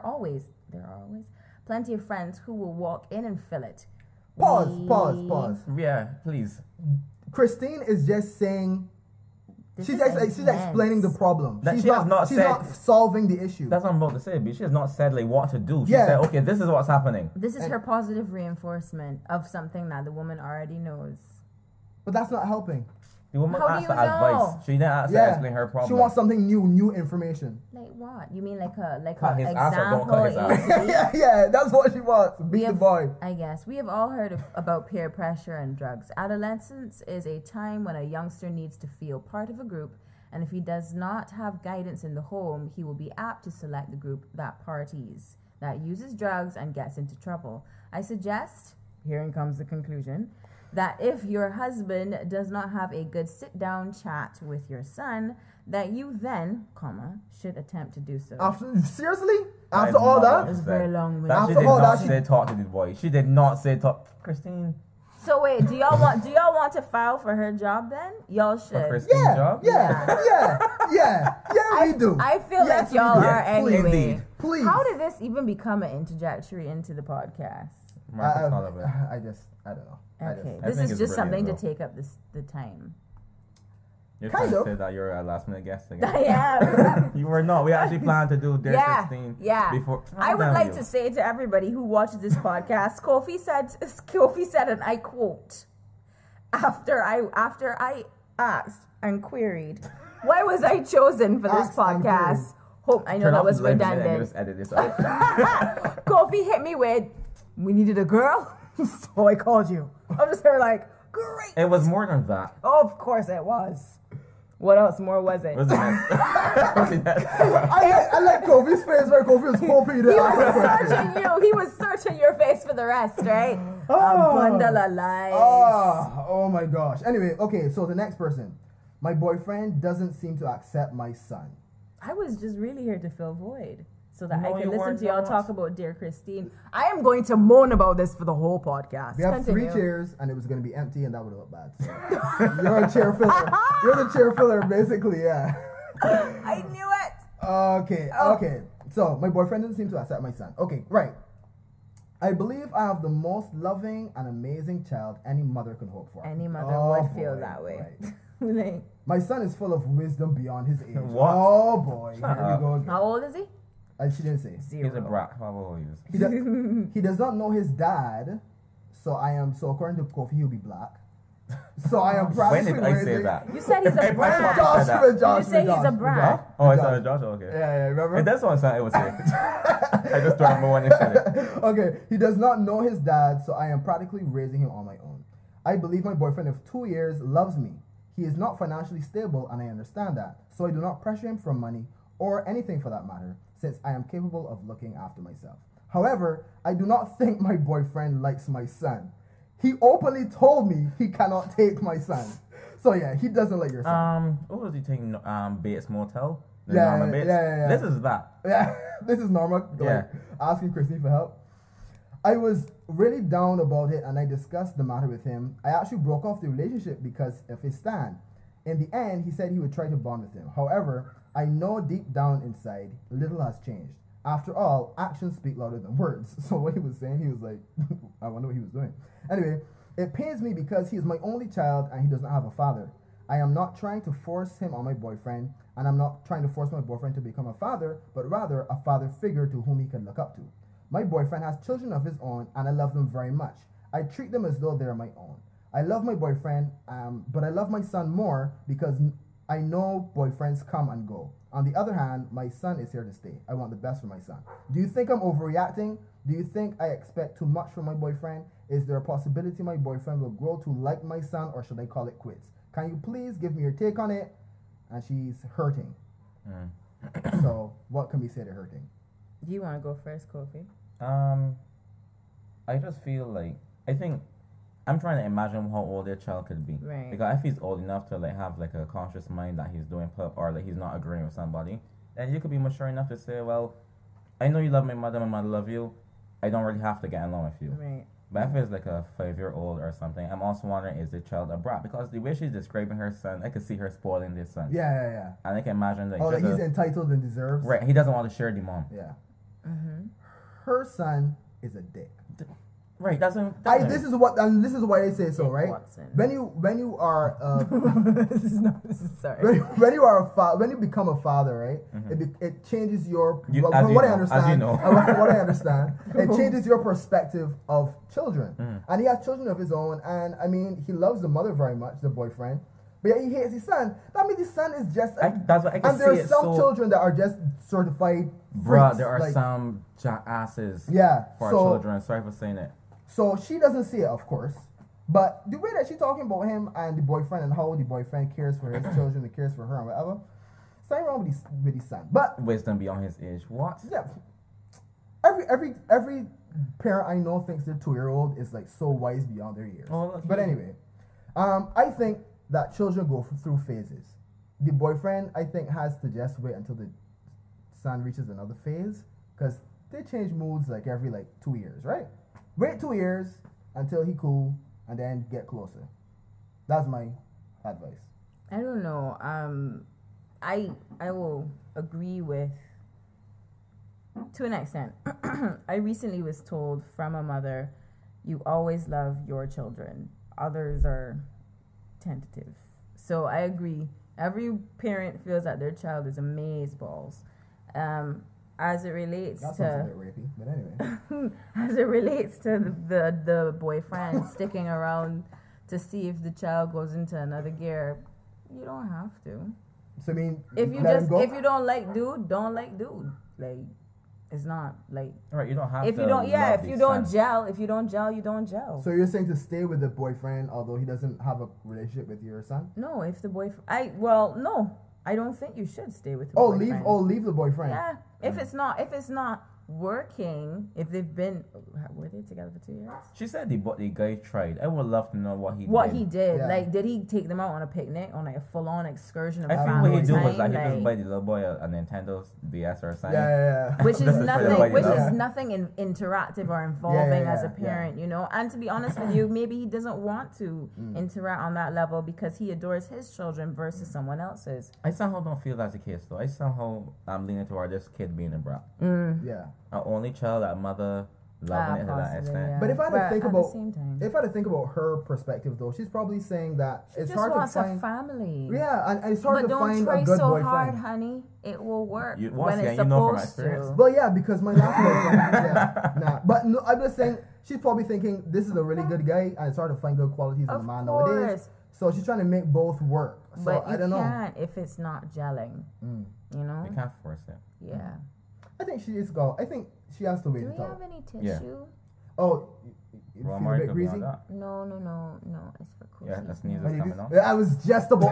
plenty of friends who will walk in and fill it. Pause. Yeah, please. Christine is just saying... She's explaining the problem. She's not solving the issue. That's what I'm about to say, but she has not said what to do. She said, okay, this is what's happening. This is her positive reinforcement of something that the woman already knows. But that's not helping. The woman asked for advice. She didn't ask to explain her problem. She wants something new information. Like what? You mean like a his example? Ass or don't cut his ass. Yeah, that's what she wants. Beat the boy. I guess we have all heard about peer pressure and drugs. Adolescence is a time when a youngster needs to feel part of a group, and if he does not have guidance in the home, he will be apt to select the group that parties, that uses drugs and gets into trouble. I suggest, here comes the conclusion, that if your husband does not have a good sit-down chat with your son, that you then, should attempt to do so. Seriously? After all that? It's very long. That she did not say talk to the boy. She did not say talk. Christine. So wait, do y'all want to file for her job then? Y'all should. For Christine's job? Yeah, we do. I feel like y'all are anyway. Indeed. Please. How did this even become an interjectory into the podcast? I don't know. Okay, this is just something to take up the time. You're trying to say that you're a last minute guest again. I am. You were not. We actually planned to do Dear Christine. Before. I would like to say to everybody who watches this podcast, Kofi said, and I quote, after I asked and queried, why was I chosen for this podcast? Hope I know that was redundant. Just edit this out. Kofi hit me with, we needed a girl, so I called you. I was just there like, great. It was more than that. Oh, of course it was. What else more was it? I like Kofi's face where Kofi was hoping that He was searching your face for the rest, right? A bundle of lies. Oh my gosh. Anyway, okay, so the next person. My boyfriend doesn't seem to accept my son. I was just really here to fill void so that I can listen to y'all talk about Dear Christine. I am going to moan about this for the whole podcast. We have 3 chairs and it was going to be empty and that would look bad. So. You're a chair filler. You're the chair filler, basically, yeah. I knew it. Okay. So, my boyfriend doesn't seem to accept my son. Okay, right. I believe I have the most loving and amazing child any mother could hope for. Any mother would feel that way. Right. My son is full of wisdom beyond his age. What? Oh boy. Here we go again. How old is he? She didn't say. 0. He's a brat. How old is he? He does not know his dad, so according to Kofi, he'll be black. So I am When did I say that? You said he's a brat. Joshua, you say he's a brat. Oh, I said Joshua, okay. Yeah, remember? It does sound like it was it. I just don't remember when he said it. Okay, he does not know his dad, so I am practically raising him on my own. I believe my boyfriend of 2 years loves me. He is not financially stable, and I understand that, so I do not pressure him for money or anything for that matter, since I am capable of looking after myself. However, I do not think my boyfriend likes my son. He openly told me he cannot take my son. So yeah, he doesn't like your son. What was he taking? Bates Motel? Yeah. This is that. Yeah, this is Norma. Asking Christine for help. I was really down about it and I discussed the matter with him. I actually broke off the relationship because of his stand. In the end, he said he would try to bond with him. However, I know deep down inside, little has changed. After all, actions speak louder than words. So what he was saying, he was like, I wonder what he was doing. Anyway, it pains me because he is my only child and he does not have a father. I am not trying to force him on my boyfriend, and I'm not trying to force my boyfriend to become a father, but rather a father figure to whom he can look up to. My boyfriend has children of his own, and I love them very much. I treat them as though they're my own. I love my boyfriend, but I love my son more because I know boyfriends come and go. On the other hand, my son is here to stay. I want the best for my son. Do you think I'm overreacting? Do you think I expect too much from my boyfriend? Is there a possibility my boyfriend will grow to like my son, or should I call it quits? Can you please give me your take on it? And she's hurting. So, what can we say to hurting? Do you want to go first, Kofi? I just feel like, I think I'm trying to imagine how old their child could be. Right. Because if he's old enough to like have like a conscious mind that he's doing or like he's not agreeing with somebody, then you could be mature enough to say, well, I know you love my mother love you. I don't really have to get along with you. Right. But if it's like a 5-year-old or something, I'm also wondering, is the child a brat? Because the way she's describing her son, I could see her spoiling this son. Yeah. And I can imagine like, like he's entitled and deserves. Right. He doesn't want to share the mom. Yeah. Mm-hmm. Her son is a dick. Right, this is why I say so, right? Watson. When you are sorry. When you are when you become a father, right? Mm-hmm. It changes your from what I understand. It changes your perspective of children. And he has children of his own, and I mean he loves the mother very much, the boyfriend. But yet he hates his son. That means his son is just. That's what I can see. And there are some children that are just certified. Bruh, there are some jackasses. Yeah. For our children. Sorry for saying it. So she doesn't see it, of course. But the way that she's talking about him and the boyfriend and how the boyfriend cares for his children and cares for her and whatever, something wrong with his son. But wisdom beyond his age. What? Yeah. Every parent I know thinks their 2-year-old is like so wise beyond their years. Oh, okay. But anyway, I think that children go through phases. The boyfriend, I think, has to just wait until the son reaches another phase, because they change moods like every 2 years, right? Wait 2 years until he cool, and then get closer. That's my advice. I don't know. I will agree with, to an extent. I recently was told from a mother, you always love your children. Others are tentative. So I agree. Every parent feels that their child is amazeballs. As it relates that to sounds a bit rapey, but anyway. as it relates to the boyfriend sticking around to see if the child goes into another gear, you don't have to. So I mean, If you don't like dude, don't like dude. Like, it's not like, Right, you don't have if to. you don't love if you these don't sons. gel, you don't gel. So you're saying to stay with the boyfriend although he doesn't have a relationship with your son? No, if the boyfriend, no, I don't think you should stay with the Oh, boyfriend. leave the boyfriend. Yeah, if it's not working, if they've been, were they together for 2 years? She said the guy tried. I would love to know what he What did. he did, Yeah. like, did he take them out on a picnic, on like a full-on excursion of I think family what he do time? was like he like, just buy the little boy a Nintendo DS or something. Yeah. which is This is for the nothing, buddy which love. is nothing interactive or involving as a yeah. parent, you know. And to be honest with you, maybe he doesn't want to interact on that level because he adores his children versus someone else's. I somehow don't feel that's the case though. I somehow I'm leaning toward this kid being a brat. Yeah. Our only child, our mother loving it to that Possibly, extent. yeah. But if I had to But think at about the same time, if I had to think about her perspective though, she's probably saying that she it's just hard to wants find a family. Yeah, and it's hard But to don't find try a good so boyfriend. hard, honey. It will work Once when it's again, you know from supposed experience. to. Well, yeah, because my last boyfriend, nah. But no, I'm just saying she's probably thinking this is a really good guy, and it's hard to find good qualities in a Of man nowadays. course. So she's trying to make both work. So But I you don't know. can't if it's not gelling. You know? You can't force it. Yeah. I think she is go. I think she has to wait Do it we out. have any tissue? Yeah. Oh, you feel a Walmart bit could be on greasy? that. No. It's for cool. Yeah, that's news Honey, is coming on. I was just about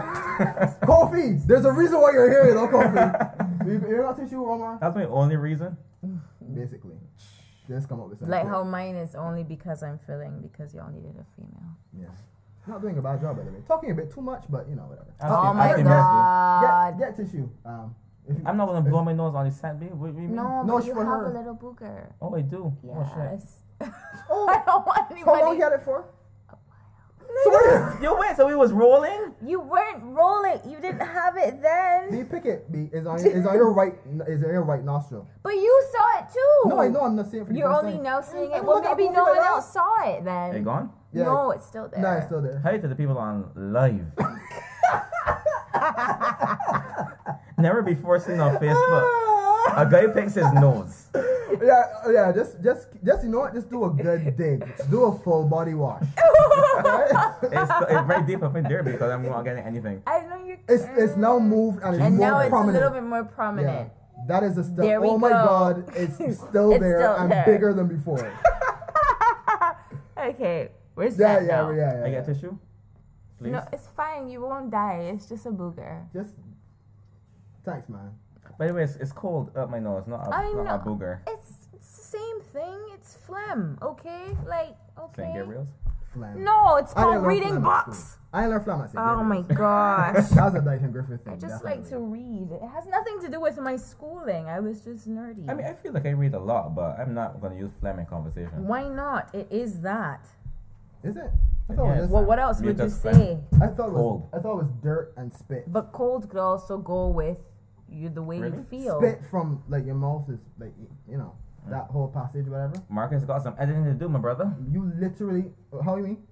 Kofi. There's a reason why you're here, you know, Kofi. You're not tissue, Omar. That's my only reason. Basically, just come up with something. Like how mine is only because I'm filling because y'all needed a female. Yeah. Not doing a bad job, by the way. Talking a bit too much, but you know, whatever. Oh my I god. Get tissue. I'm not gonna blow my nose on the set, babe. What do you mean? No, No, but it's you for have her. a little booger. Oh, I do. Oh shit. Yes. Oh, I don't want how long anybody. you had it for? So wait, yo, wait. So we was rolling? You weren't rolling. You didn't have it then. B, pick it. B is on your right. Is on your right nostril. But you saw it too. No, I know. I'm not saying it for the You're first only time. now seeing it. I'm Well, looking at maybe Kofi no like one that. else saw it then. They gone? Yeah. No, it's still there. Nah, it's still there. Hi to the people on live. Never before seen on Facebook. A guy picks his nose. Yeah. Just you know what? Just do a good dig. Do a full body wash. Right? It's very deep up in there because I'm not getting anything. I know you're. It's now moved and it's And more now it's prominent. a little bit more prominent. Yeah. That is a step. There we Oh my go. god, it's still It's there still and there. bigger than before. Okay, we're Yeah, set yeah, now. yeah. I get tissue? Please? No, it's fine. You won't die. It's just a booger. Just thanks, man. By the way, it's cold up my nose, not I a know. booger. It's the same thing. It's phlegm. Okay, like okay. St. Gabriel's? Phlegm. No, it's I didn't called learn reading phlegm at books. school. I ain't learned phlegm at St. Oh my Gabriel's. gosh. That was a Dyson Griffith thing. I just definitely. like to read. It has nothing to do with my schooling. I was just nerdy. I mean, I feel like I read a lot, but I'm not going to use phlegm in conversation. Why not? It is that. Is it? I thought Yeah. it was Well, what else Me would you just say? I thought it was Cold. I thought it was dirt and spit. But cold could also go with the way Really? you feel. Spit from like your mouth is like you know that whole passage or whatever. Marcus got some editing to do, my brother. You literally how you mean?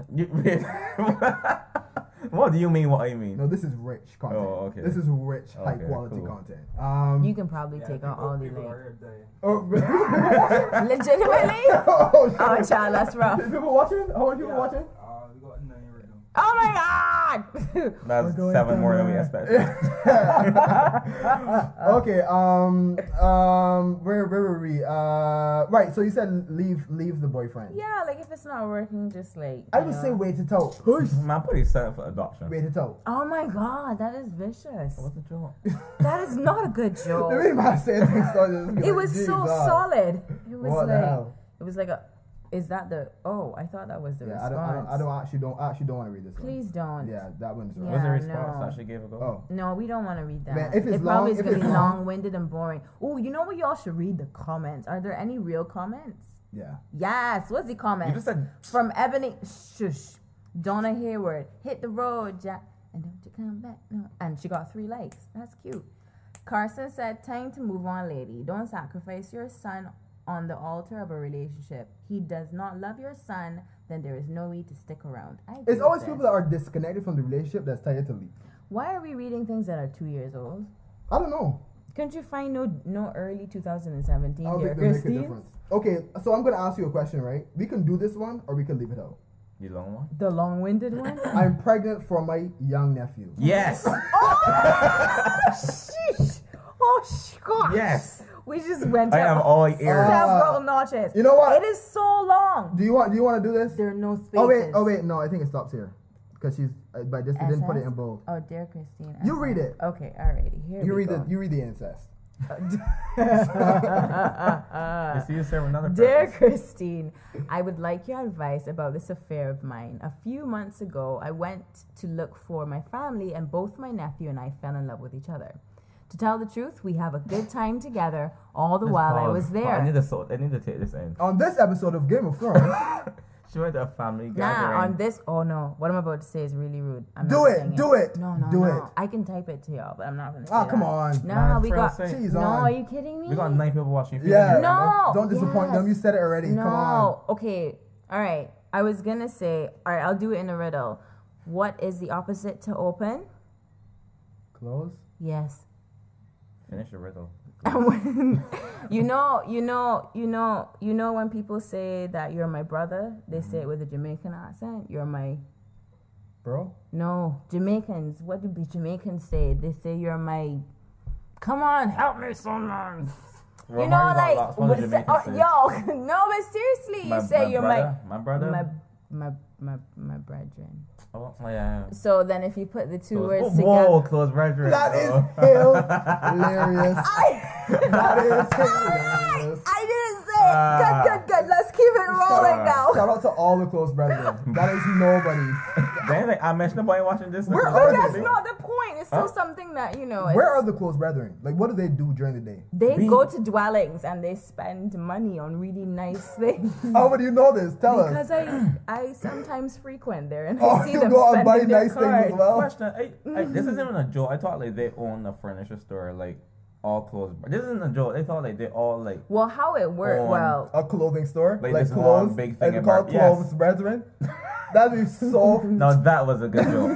What do you mean? What I mean? No, this is rich content. Oh, okay. This is rich, high Okay, quality cool. content. You can probably take out all the people like. are dying. Oh, Legitimately? oh, shit. Oh, child, that's rough. People watching? How many people watching? We got 9 right now. Oh my god! That's We're going 7 more than we somewhere. expected. Okay. Where were we? Right. So you said leave the boyfriend. Yeah, like if it's not working, just like. I you would know. say wait it out. Man, put his son for adoption. Wait it out. Oh my god, that is vicious. What's the joke? That is not a good The joke. way man said things started. It was so solid. It was What the like hell? It was like a. Is that the? Oh, I thought that was the response. I don't actually don't want to read this one. Please don't. Yeah, that one's What's the response that she gave a go? Oh. No, we don't want to read that. Man, if it's probably long, is going to be long-winded and boring. Oh, you know what? Y'all should read the comments. Are there any real comments? Yeah. Yes. What's the comment? You just said from Ebony. Shush. Donna Hayward. Hit the road, Jack, and don't you come back. No. And she got 3 likes. That's cute. Carson said, "Time to move on, lady. Don't sacrifice your son on the altar of a relationship. He does not love your son, then there is no need to stick around." It's always people that are disconnected from the relationship that's tired to leave. Why are we reading things that are 2 years old? I don't know. Couldn't you find no early 2017? I don't think they make a difference. Okay, so I'm gonna ask you a question, right? We can do this one or we can leave it out. the long one. The long-winded one. I'm pregnant for my young nephew. Yes. Oh, sheesh. Oh, gosh. Yes. We just went I am all ears. several notches. You know what? It is so long. Do you want to do this? There are no spaces. Oh wait, no, I think it stops here. Because she's by this they didn't put it in bold. Oh, dear Christine. You read it. Okay, alrighty. Here You we read go. you read the incest. You see you serve another Dear purpose. Christine, I would like your advice about this affair of mine. A few months ago, I went to look for my family, and both my nephew and I fell in love with each other. To tell the truth, we have a good time together all the while I was there. I need to take this in. On this episode of Game of Thrones. She went to a family Nah, gathering. on this. Oh no, what I'm about to say is really rude. I'm Do not it, saying do it, No, do no. it. I can type it to y'all, but I'm not gonna. Say Ah, come that. on. No, My we friend got. said- She's No, on. are you kidding me? We got 9 people watching. Yeah. No. Don't disappoint them. You said it already. No. Come on. Okay. All right. I was gonna say. All right. I'll do it in a riddle. What is the opposite to open? Close. Yes. Finish the riddle. you know when people say that you're my brother, they say it with a Jamaican accent. You're my Bro. No, Jamaicans. What do Jamaicans say? They say you're my. Come on, help me, someone. You know, like yo, no, but seriously, you say you're my brother, my brethren. Oh yeah. So then, if you put the two words whoa, together, close brethren. That is hilarious. That is hilarious. I didn't say good. Let's keep it rolling now. Shout out to all the close brethren. That is nobody. Damn, I mentioned nobody watching this. Where But are that's they? not the point. It's still something that Where are the close brethren? Like, what do they do during the day? They go to dwellings and they spend money on really nice things. How would you know this? Tell us. Because I sometimes frequent there and Oh, I see you them go and buy spending their nice things cards. as well? Question. This isn't even a joke. I thought like they own a furniture store, like all clothes. This isn't a joke. They thought like they all like Well, how it worked? On Well, A clothing store? Like Like this clothes? one big thing and about- called yes. clothes brethren? That'd be so no, that was a good joke.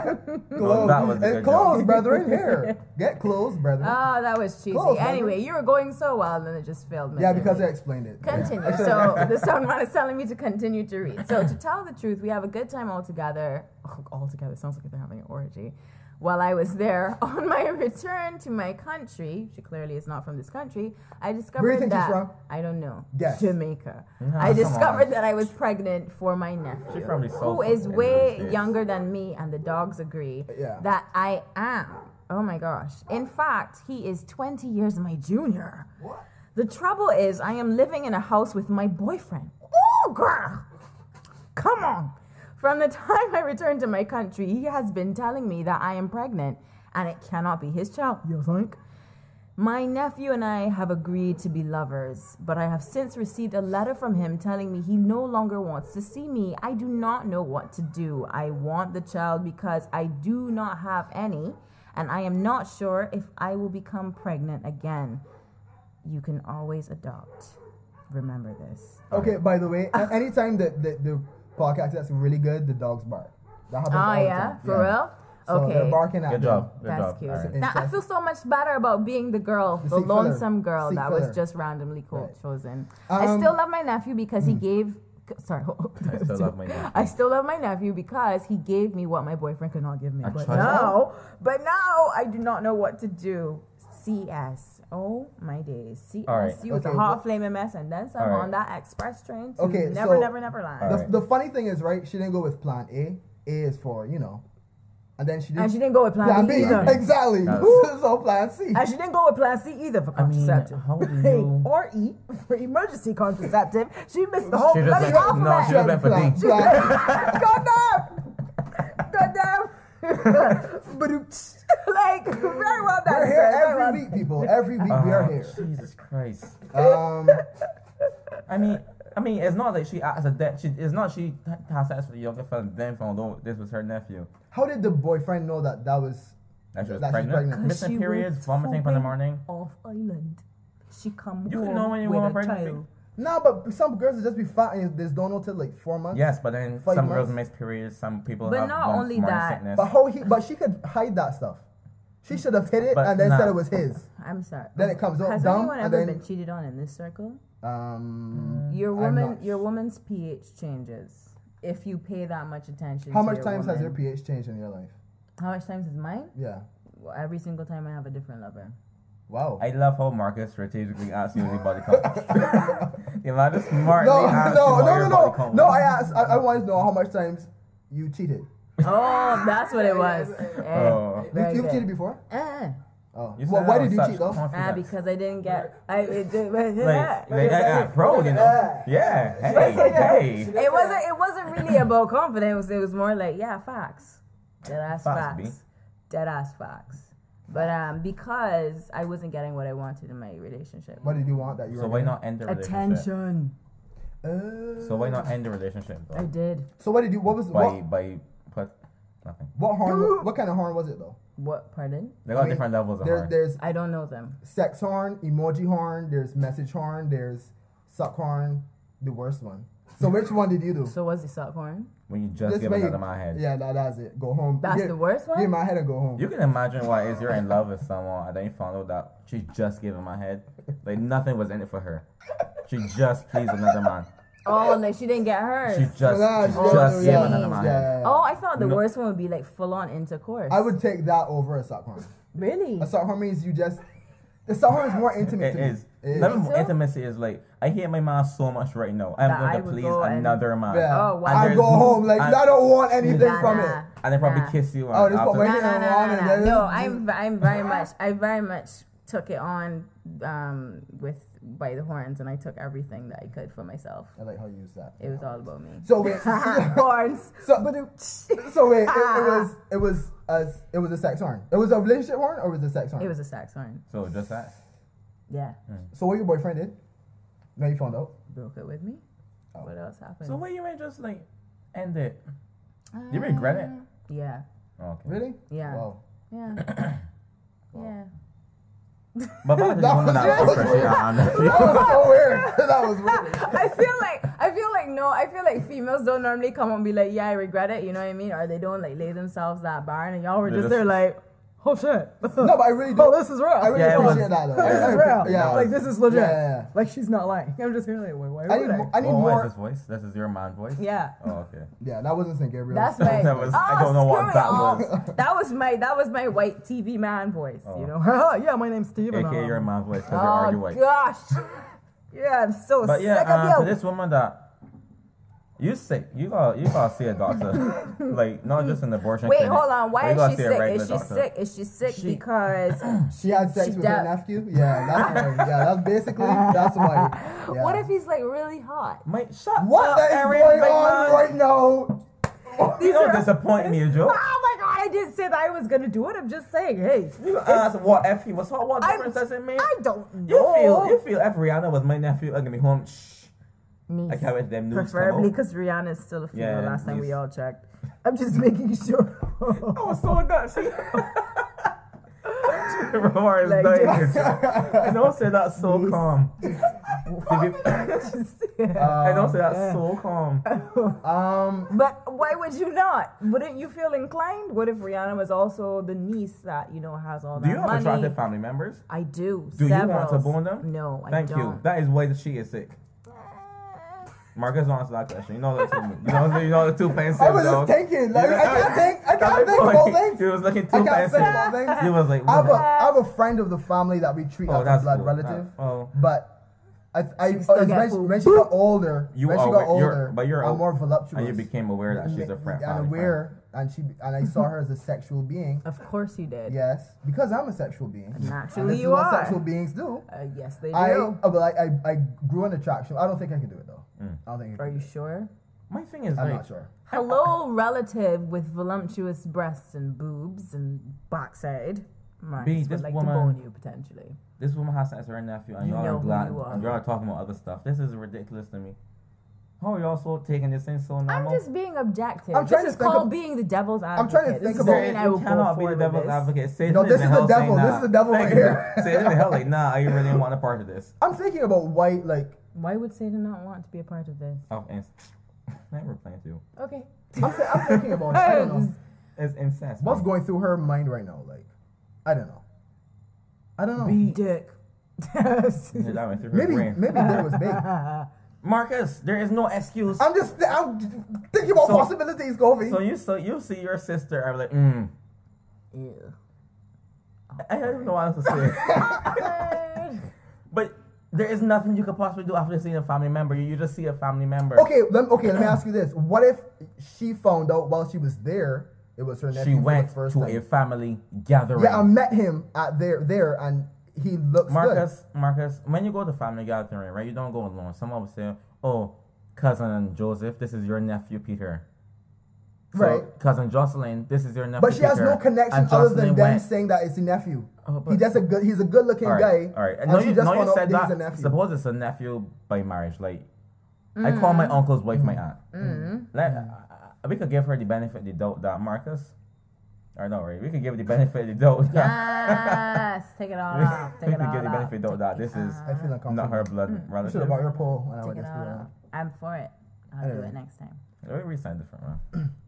No, that was a and good clothes, joke. brethren, here. Get clothes, brethren. oh, that was cheesy. Close, Anyway, you were going so well, then it just failed. Yeah, because I miserably. explained it. Continue. Yeah. So the soundman is telling me to continue to read. So to tell the truth, we have a good time all together. All together sounds like they're having an orgy. While I was there on my return to my country, she clearly is not from this country. I discovered Where do you think that she's from? I don't know. Guess. Jamaica. No, I come discovered on. that I was pregnant for my nephew, She's from the who South is in the way States. younger than me, and the dogs agree Yeah. that I am. Oh my gosh! In fact, he is 20 years my junior. What? The trouble is, I am living in a house with my boyfriend. Oh, girl! Come on! From the time I returned to my country, he has been telling me that I am pregnant and it cannot be his child. You think? My nephew and I have agreed to be lovers, but I have since received a letter from him telling me he no longer wants to see me. I do not know what to do. I want the child because I do not have any, and I am not sure if I will become pregnant again. You can always adopt. Remember this. Okay, by the way, anytime the podcast gets really good, the dogs bark. That happens all the time. For real? So Okay. they're barking at Good them. job. Good That's job. cute. All right. Now I feel so much better about being the girl, the seat lonesome filler. girl Seat that filler. was just randomly Right. chosen. I still love my nephew because he gave. Sorry, I still love my nephew. I still love my nephew because he gave me what my boyfriend could not give me. A But child? now I do not know what to do. CS. Oh my days. CS. All right. You was a Okay, hot but- flaming mess, and then some All right. on that express train to Okay, Never so- Never Land. All right. The funny thing is, right, she didn't go with plan A. A is for, And then she didn't go with plan B either. Exactly. So plan C. And she didn't go with plan C either for contraceptive. How do you... Or E for emergency contraceptive. She missed the whole bloody alphabet. No, she went for D. Goddamn. Like, very well done. We're here every week, people. Every week we are here. Jesus Christ. I mean, it's not like she acts a debt. It's not she has sex with the younger fella, then found out this was her nephew. How did the boyfriend know that she was pregnant? Missing periods, vomiting from the morning. Off island. She come you home can know when you're with a pregnant. child. No, but some girls will just be fat and they don't know till like 4 months. Yes, but then 5 some months. girls miss periods. Some people But have not only morning that. sickness. But she could hide that stuff. She should have hid it But and then said it was his. I'm sorry. Then it comes out Has dumb. anyone and ever then, been cheated on in this circle? I'm Your woman's pH changes if you pay that much attention. How to much your times woman. has your pH changed in your life? How much times is mine? Yeah. Well, every single time I have a different lover. Wow. I love how Marcus strategically asks you his body count. You might just smartly ask No, I asked. I wanted to know how much times you cheated. Oh, that's what it was. You've cheated before? Oh. Well, why did you cheat though? Because I didn't get. Pro, you know. Yeah. Hey. It wasn't really about confidence. It was more like, yeah, facts. Dead ass facts. Dead ass facts. But because I wasn't getting what I wanted in my relationship. What did you want that you were? So why not end the relationship? Attention. So why not end the relationship though? I did. So what did you? What was by nothing. What horn? What kind of horn was it though? What? Pardon? They got different levels of horn. There's I don't know them. sex horn, emoji horn. There's message horn. There's suck horn. The worst one. So which one did you do? So what's the suck horn? When you just give another my head. Yeah, that's it. Go home. That's the worst one? Give my head and go home. You can imagine why is you're in love with someone and then you found out that she just gave him my head. Like nothing was in it for her. She just pleased another man. Oh, like she didn't get hers. She just gave another man head. Oh, I thought the worst one would be like full on intercourse. I would take that over a suck horn. Really? A suck horn means you just. The suck horn is more intimate. It is. Intimacy is like I hate my man so much right now. I'm going to please another man. Yeah. Oh wow. I go home like I don't want anything from it. And they probably kiss you. Oh, just put my hand on. No, I'm very much. I very much took it on by the horns, and I took everything that I could for myself. I like how you use that. It was all about me. So wait, horns. So wait, it was a sex horn. It was a relationship horn, or was it a sex horn? It was a sex horn. So just that. Yeah. So what your boyfriend did? Now you found out. Broke it with me. Oh. What else happened? So why you ain't just like end it? You regret it? Yeah. Okay. Really? Yeah. Wow. Yeah. Yeah. But back to the woman that was crushing on. That was so weird. That was weird. I feel like females don't normally come and be like, yeah, I regret it, you know what I mean? Or they don't like lay themselves that bar, and y'all were just there like, oh shit. No, but I really do. Oh, this is real. I really appreciate that though. This is real. Yeah. Like this is legit. Yeah. Like she's not lying. I'm just here like, wait, why would I need more. more. What is this voice? This is your man voice? Yeah. Oh, okay. Yeah, that wasn't St. Gabriel. That's my. I don't know what that was. That was my white TV man voice. You know. Yeah, my name's Steven. AKA your man voice because you're already white. Gosh. Yeah, I'm so but sick yeah, of to this woman that you sick, you gotta see a doctor, like not just an abortion. Wait, clinic, hold on. Why is she sick? Is she doctor. sick? Is she sick because she had sex with her nephew? Yeah, that's why. Yeah, that's basically that's why. Yeah. What if he's like really hot? Shut what up, is going on right now? You don't disappoint me, Joe. Oh my god, I didn't say that I was gonna do it. I'm just saying, hey. You ask what if he was hot? What difference does it make? I don't know. You feel if Rihanna was my nephew, I'm gonna be home. Niece. I can't wait them news. Preferably because Rihanna is still a female. Last time we all checked. I'm just making sure. I was so gutsy. Roar is I don't say that so calm. I don't say that so calm. But why would you not? Wouldn't you feel inclined? What if Rihanna was also the niece that has all that money? Do you have attractive family members? I do. Do you want to bone them? No, I don't. Thank you. That is why she is sick. Marcus answered that question. You know the two pensive. I was just thinking. Like, I can't think of all things. He was looking too pensive. He was like, I have a friend of the family that we treat as a blood relative. But when she got older, I'm more voluptuous. And you became aware that she's a friend. And aware and I saw her as a sexual being. Of course you did. Yes, because I'm a sexual being. Naturally, and you are. What sexual beings do. Yes, they do. I grew an attraction. I don't think I can do it though. I don't think. Are you sure? My thing is, I'm not sure. Hello, relative with voluptuous breasts and boobs and backside. B, would like to bone you potentially. This woman has sex with her nephew, and y'all are glad. Y'all are talking about other stuff. This is ridiculous to me. How are y'all so taking this thing so normal? I'm just being objective. I'm trying this to is called being the devil's advocate. I'm trying to think about. You cannot be the devil's advocate. Satan no, this is the devil. Nah. This is the devil right here. Satan in hell, like, nah, I really want a part of this. I'm thinking about why, like. Why would Satan not want to be a part of this? Oh, never plan to. Okay. I'm thinking about it. I don't know. It's incest. What's going through her mind right now? Like, I don't know. Be dick. maybe there was big. Marcus, there is no excuse. I'm thinking about possibilities, Kofi. So you see your sister. I'm like, Ew. I don't even know what else to say. But there is nothing you could possibly do after seeing a family member. You just see a family member. Okay, let me ask you this: what if she found out while she was there it was her nephew? She went for the first to time? a family gathering. Yeah, I met him at there, and he looks good. Marcus, when you go to family gathering, right, you don't go alone. Someone will say, "Oh, cousin Joseph, this is your nephew Peter." So, right. Cousin Jocelyn, this is your nephew. But she has no connection other than them saying that it's a nephew. Oh, he's a good looking guy. All right. And No, she you just found out said that that. he's a nephew. Suppose it's a nephew by marriage. Like, I call my uncle's wife my aunt. Like, we could give her the benefit of the doubt that Marcus. Or no, right? We could give the benefit of the doubt. Yes, take it all off. We could give the benefit of the doubt that this is not her blood relative. You should have bought your poll when I went Take it to all school. off. I'm for it. I'll do it next time. We sound different, man.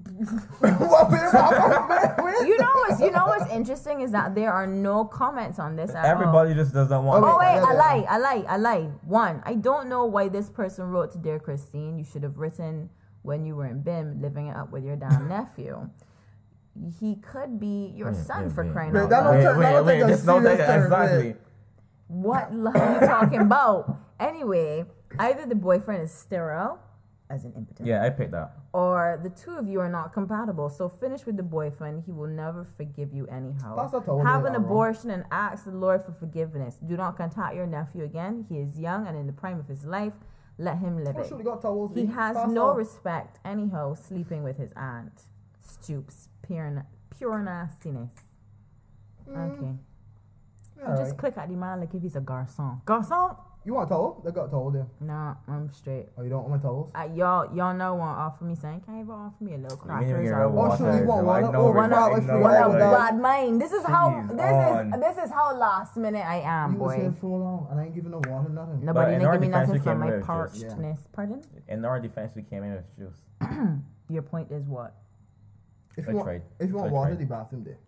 You know what's interesting is that there are no comments on this at Everybody all. just doesn't want. Oh wait, I lie. One, I don't know why this person wrote to Dear Christine. You should have written when you were in BIM, living it up with your damn nephew. He could be your son for crying out loud. Wait, exactly. What are you talking about? Anyway, either the boyfriend is sterile, as in impotent. Yeah, I picked that. Or the two of you are not compatible. So finish with the boyfriend. He will never forgive you anyhow. Have an abortion and ask the Lord for forgiveness. Do not contact your nephew again. He is young and in the prime of his life. Let him live it. He has no respect anyhow, sleeping with his aunt. Stoops. Pure nastiness. Okay. Just click at the man like if he's a garçon. Garçon? You want a towel? They got a towel there. Nah, I'm straight. Oh, you don't want my towels? Y'all know won't offer me saying, can you ever offer me a little crackers or water? Oh, sure, you want water? God, mine. This is how last minute I am, boy. You was here so long, and I ain't giving no water, nothing. Nobody didn't give me nothing for my parchedness. Pardon? In our defense, we came in with juice. Your point is what? If you want water, the bathroom there.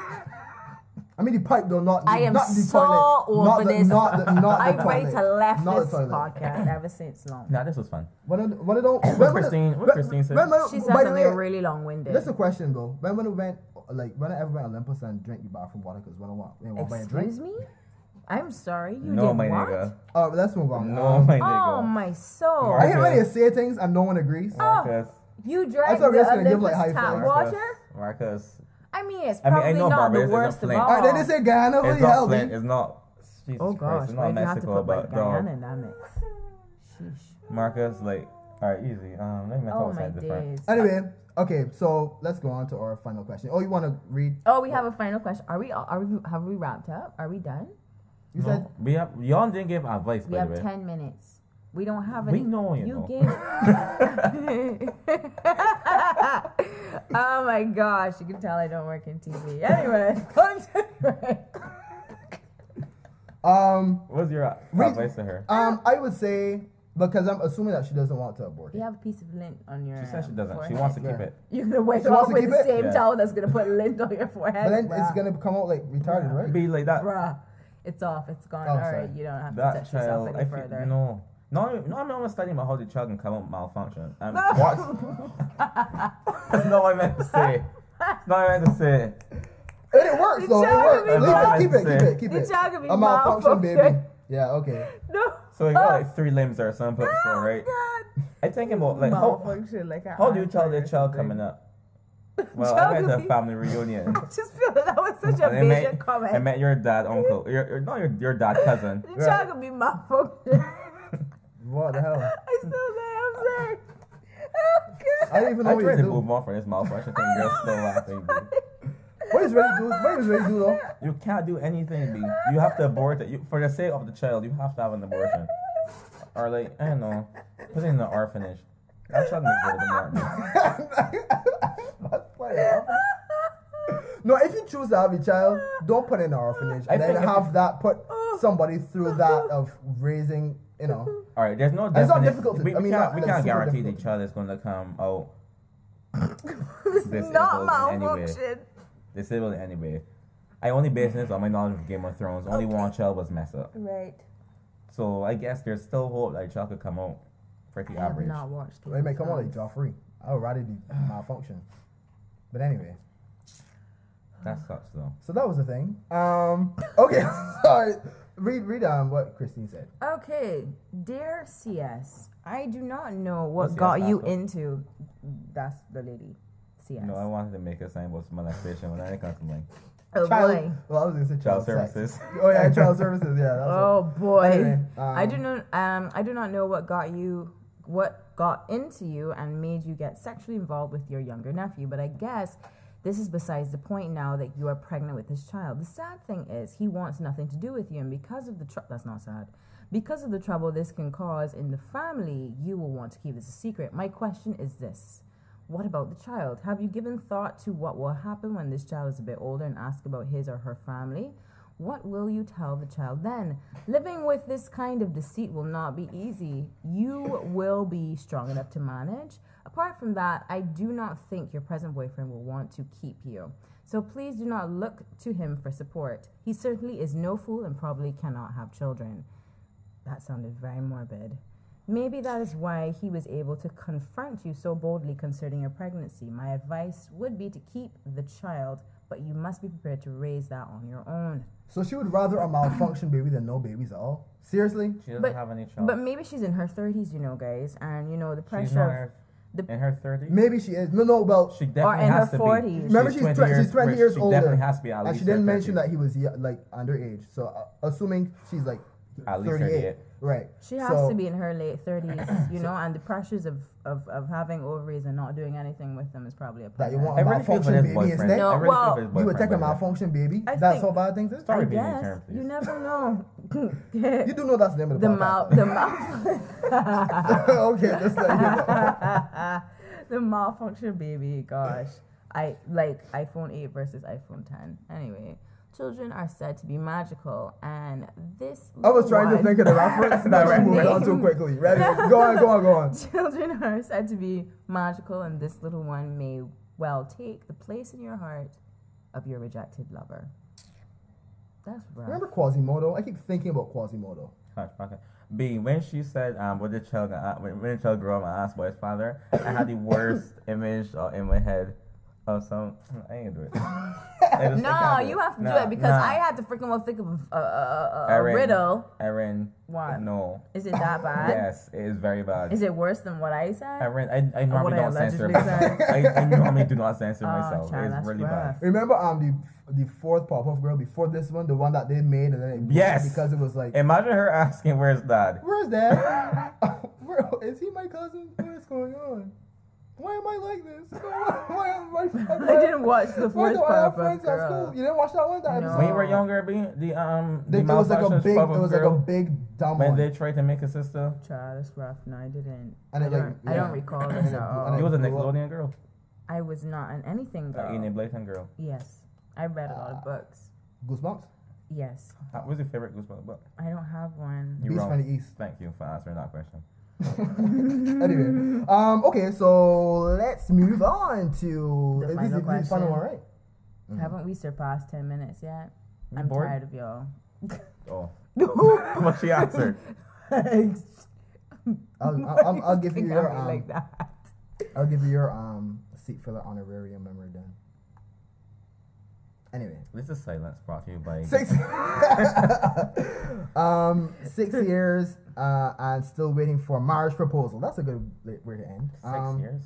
I mean the pipe though, not I am not the so toilet. over this. I'm ready to left this podcast ever since long. Nah, this was fun. What Christine said? She said something really long-winded. That's a question though. When I ever went to Olympus and drank the bathroom water because when I want buy a drink. Excuse me? I'm sorry. You no, did my what? nigga. Oh, let's move on. No, my nigga. Oh my soul. I hate when you say things and no one agrees. Marcus. You drank the Olympus tap water? Marcus. I mean, it's probably not the worst of all. Alright, then they say Guyana, it's not Flint, it's not. Jesus oh gosh, Christ, it's not Mexico, but Guyana in that mix. Sheesh. Marcus, like, alright, easy. Let me talk something different. Anyway, okay, so let's go on to our final question. Oh, you want to read? Oh, we have a final question. Have we wrapped up? Are we done? You said y'all didn't give advice. We have 10 minutes. We don't have any. We know you gave. Oh my gosh! You can tell I don't work in TV. Anyway, what's your advice to her? I would say because I'm assuming that she doesn't want to abort. You have a piece of lint on your. She said she doesn't. Forehead. She wants to keep it. You're gonna wake up with the same towel that's gonna put lint on your forehead. But then it's gonna come out like retarded, right? Be like that. Bruh, it's off. It's gone. All right, you don't have to touch yourself any further. No, I'm not studying about how the child can come out malfunction. What? That's not what I meant to say. That's not what I meant to say. It works though. It works. Keep it. A malfunction, baby. Yeah. Okay. No. So you got like 3 limbs or something, so right? God. I think about like how do you tell the child coming up? Well, I went to a family reunion. I just feel that was such a basic comment. I met your dad, uncle. Your dad, cousin. The child could be malfunction. What the hell? I still say, I'm sorry. Oh, God. I didn't even know I what tried you to do. move on from this malfunction thing. You're still laughing, B. What is ready to do? What is ready to do though? You can't do anything, B. You have to abort it. For the sake of the child, you have to have an abortion. Or like, I don't know, put it in an orphanage. That child may go to That's funny. No, if you choose to have a child, don't put it in an orphanage and then have that put somebody through that of raising, you know. All right, there's no. It's not difficult. We can't guarantee difficult. the child is going to come out Not malfunction. Disabled in any way. I only base this on my knowledge of Game of Thrones. Only one child was messed up. Right. So I guess there's still hope that a child could come out pretty average. I have not watched They may come on like Joffrey. I would rather be malfunction. But anyway. That sucks though. So that was the thing. Okay, sorry. Read what Christine said. Okay, dear CS, I do not know what What's got CS you after? into. That's the lady. CS. No, I wanted to make a sign about molestation when I come to like Oh boy. Well, I was gonna say child sex. services. Oh yeah, child services. Yeah. That's Oh boy. Anyway, I do not know what got into you and made you get sexually involved with your younger nephew, but I guess this is besides the point now that you are pregnant with this child. The sad thing is he wants nothing to do with you, and because of the that's not sad. Because of the trouble this can cause in the family, you will want to keep this a secret. My question is this. What about the child? Have you given thought to what will happen when this child is a bit older and ask about his or her family? What will you tell the child then? Living with this kind of deceit will not be easy. You will be strong enough to manage. Apart from that, I do not think your present boyfriend will want to keep you. So please do not look to him for support. He certainly is no fool and probably cannot have children. That sounded very morbid. Maybe that is why he was able to confront you so boldly concerning your pregnancy. My advice would be to keep the child, but you must be prepared to raise that on your own. So she would rather a malfunction baby than no babies at all? Seriously? She doesn't have any child. But maybe she's in her 30s, you know, guys, and you know the pressure. She's not in her 30s? Maybe she is. No, well. She definitely in has her to 40s. be. Remember, she's 20 years older. She definitely has to be at least and she didn't mention 30s. that he was like underage. So assuming she's like At least 38. Right. She has to be in her late 30s, you know, and the pressures of having ovaries and not doing anything with them is probably a That you problem. want a malfunction baby instead? No, well, you would take a malfunction baby? I That's think- how bad things is? I Sorry, baby guess. term, please. You never know. You do know that's the name of the podcast. The mal Okay, just let you know. the malfunction baby, gosh. I like iPhone 8 versus iPhone 10. Anyway, children are said to be magical, and this I was trying to one- think of the reference, but I moved on too quickly. Ready? Go on. Children are said to be magical, and this little one may well take the place in your heart of your rejected lover. That's rough. Remember Quasimodo? I keep thinking about Quasimodo. Okay. B, when she said, when the child grew up and asked about his father, I had the worst image in my head of some. I ain't gonna do it. No, you have to do it because I had to freaking well think of a riddle. Erin. What? No. Is it that bad? Yes, it is very bad. Is it worse than what I said? Erin, I normally what I don't censor allegedly myself. said? I normally do not censor Oh, myself. child, It's that's really rough. bad. Remember the fourth Pop-Up Girl before this one, the one that they made and then it Yes. because it was like, Imagine her asking, "Where's Dad?" where's Dad? Is he my cousin? What is going on? Why am I like this? Why am I? I didn't watch the Why first do I have Powerpuff friends at school? Girl. You didn't watch that one? That No. episode? When you were younger, B, the It was like a malfunctions big, Puff-Up girl, big dumb when one. they tried to make a sister. Child, that's rough. No, I didn't. And I it, don't, like, I don't yeah. recall And this it- at all. and You was a grew up. Nickelodeon girl. I was not an anything girl. Enid Blyton girl. Yes, I read a lot of books. Goosebumps? Yes, What was your favorite Goosebumps book? I don't have one. You're Beast wrong. from the East. Thank you for answering that question. Anyway, okay, so let's move on to The this final is the final question. one, right? Haven't we surpassed 10 minutes yet? You I'm bored? tired of y'all. Oh. What she answered? I'll give you Think your of me like that. I'll give you your seat filler honorarium memory then. Anyway, This is silence brought to you by 6 6 years and still waiting for marriage proposal. That's a good way to end. 6 years.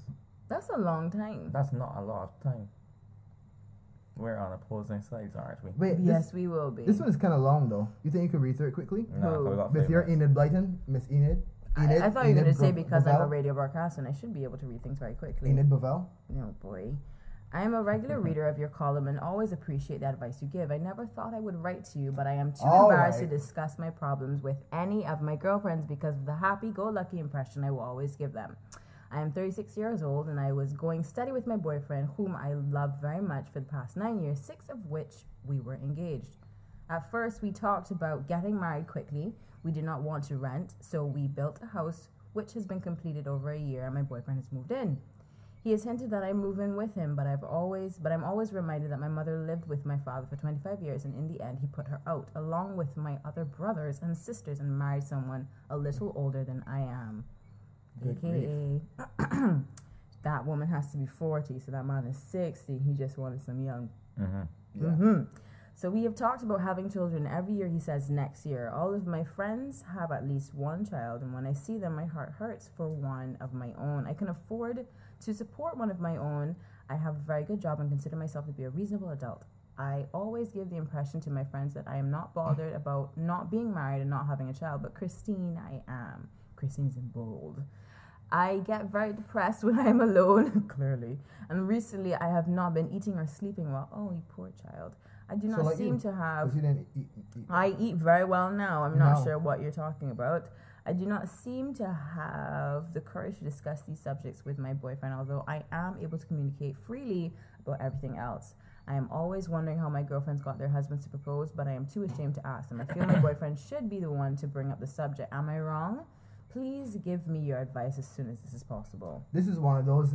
That's a long time. That's not a lot of time. We're on opposing sides, aren't we? Wait, yes, we will be. This one is kind of long, though. You think you could read through it quickly? No, we got With your Enid Blyton, Miss Enid. I thought you were going to say because I'm a radio broadcaster and I should be able to read things very quickly. Enid Bovell. Oh, boy. I am a regular reader of your column and always appreciate the advice you give. I never thought I would write to you, but I am too embarrassed to discuss my problems with any of my girlfriends because of the happy-go-lucky impression I will always give them. I am 36 years old and I was going steady with my boyfriend, whom I love very much, for the past 9 years, 6 of which we were engaged. At first, we talked about getting married quickly. We did not want to rent, so we built a house which has been completed over a year and my boyfriend has moved in. He has hinted that I move in with him, but I'm always reminded that my mother lived with my father for 25 years and in the end he put her out, along with my other brothers and sisters, and married someone a little older than I am. AKA, that woman has to be 40, so that man is 60. He just wanted some young. Mm-hmm. Yeah. Mm-hmm. So we have talked about having children every year. He says next year. All of my friends have at least one child, and when I see them, my heart hurts for one of my own. I can afford to support one of my own. I have a very good job and consider myself to be a reasonable adult. I always give the impression to my friends that I am not bothered about not being married and not having a child, but Christine, I am. Christine's in bold. I get very depressed when I'm alone, clearly. And recently, I have not been eating or sleeping well. Oh, you poor child. I do not seem to have... You didn't eat. I eat very well now. I'm not sure what you're talking about. I do not seem to have the courage to discuss these subjects with my boyfriend, although I am able to communicate freely about everything else. I am always wondering how my girlfriends got their husbands to propose, but I am too ashamed to ask them. I feel my boyfriend should be the one to bring up the subject. Am I wrong? Please give me your advice as soon as this is possible. This is one of those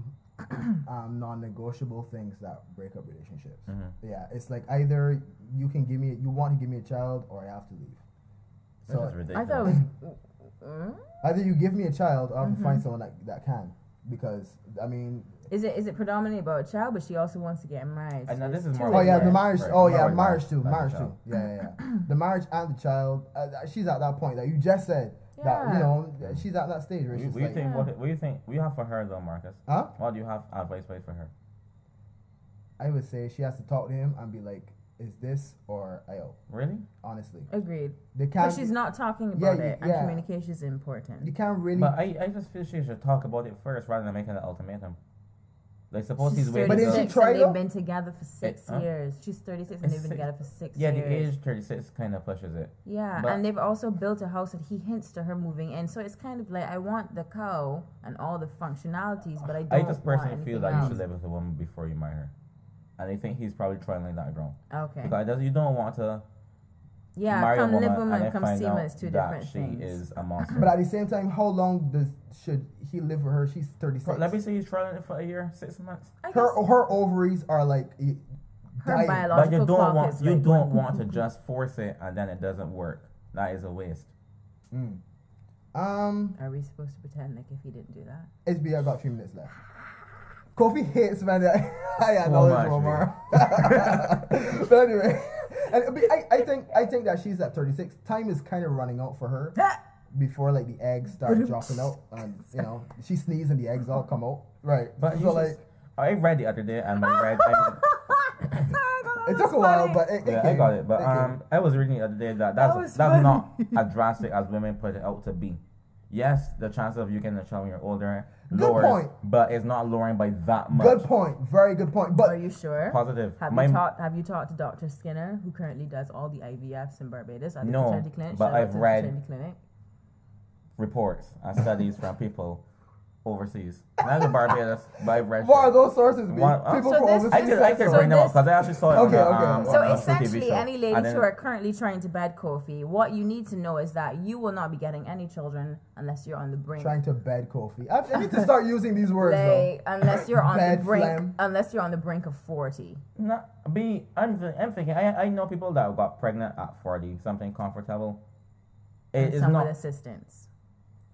non-negotiable things that break up relationships. Mm-hmm. Yeah, it's like either you want to give me a child, or I have to leave. So This is ridiculous. I thought it was... either you give me a child, or I have to find someone that can. Because I mean, Is it predominantly about a child, but she also wants to get married? I know So this it's is more. oh yeah, Right, the marriage. right. Oh yeah, Marriage, marriage too. like Marriage the too. child. Yeah. The marriage and the child. She's at that point that you just said. That, you know, she's at that stage where she's What do you like, think? What do you think we have for her though, Marcus? huh? What do you have advice-wise for her? I would say she has to talk to him and be like, is this or I out? Really? Honestly. Agreed. They But can't, she's not talking about it, and yeah. communication is important. you can't really, But I just feel she should talk about it first rather than making an ultimatum. Like suppose She's he's waiting. But did she 36 try and though? they've been together for 6 huh? years. She's 36 and It's they've been six- together for 6 Yeah, years. the age 36 kind of pushes it. Yeah, But- and they've also built a house that he hints to her moving in. So it's kind of like, I want the cow and all the functionalities, but I don't I just personally want feel anything that you else. should live with a woman before you marry her. And I think he's probably trying like that grown. Okay. Because you don't want to Yeah, marry a come woman live with and and then come find see him out as two that different she things. is a monster. but at the same time, how long should he live with her? She's 36. Let me say he's trying it for a year, 6 months. I guess her ovaries are like her dying. biological But you clock don't is you like don't one. want to just force it and then it doesn't work. That is a waste. Are we supposed to pretend like if he didn't do that? SB, I got 3 minutes left. Kofi hates man that I So acknowledge much, Omar. But anyway, I think that she's at 36. Time is kind of running out for her before like the eggs start dropping out, and you know she sneezes and the eggs all come out. Right. But so like I read the other day and my read it took a while, but it yeah, came. I got it. But It came. I was reading the other day that was that's funny. not as drastic as women put it out to be. Yes, the chance of you getting a child when you're older Good lowers, point. but it's not lowering by that much. Good point. Very good point. Are But you sure? Positive. Have you talked to Dr. Skinner, who currently does all the IVFs in Barbados at the No, fertility clinic? but Shout out I've to the read- fertility clinic. Reports and studies from people overseas. Not in Barbados, but I've read. what are shit. those sources? Be? One- People So from this- overseas. I could So bring them up this- because I actually saw it Okay, on okay. on So a TV essentially, show. any And ladies then- who are currently trying to bed Kofi, what you need to know is that you will not be getting any children unless you're on the brink. Trying to bed Kofi. I need to start using these words though. Like, unless you're on the Bed brink, phlegm. unless you're on the brink of 40. No, I'm thinking. I know people that got pregnant at 40, something comfortable. And It is some not. with assistance.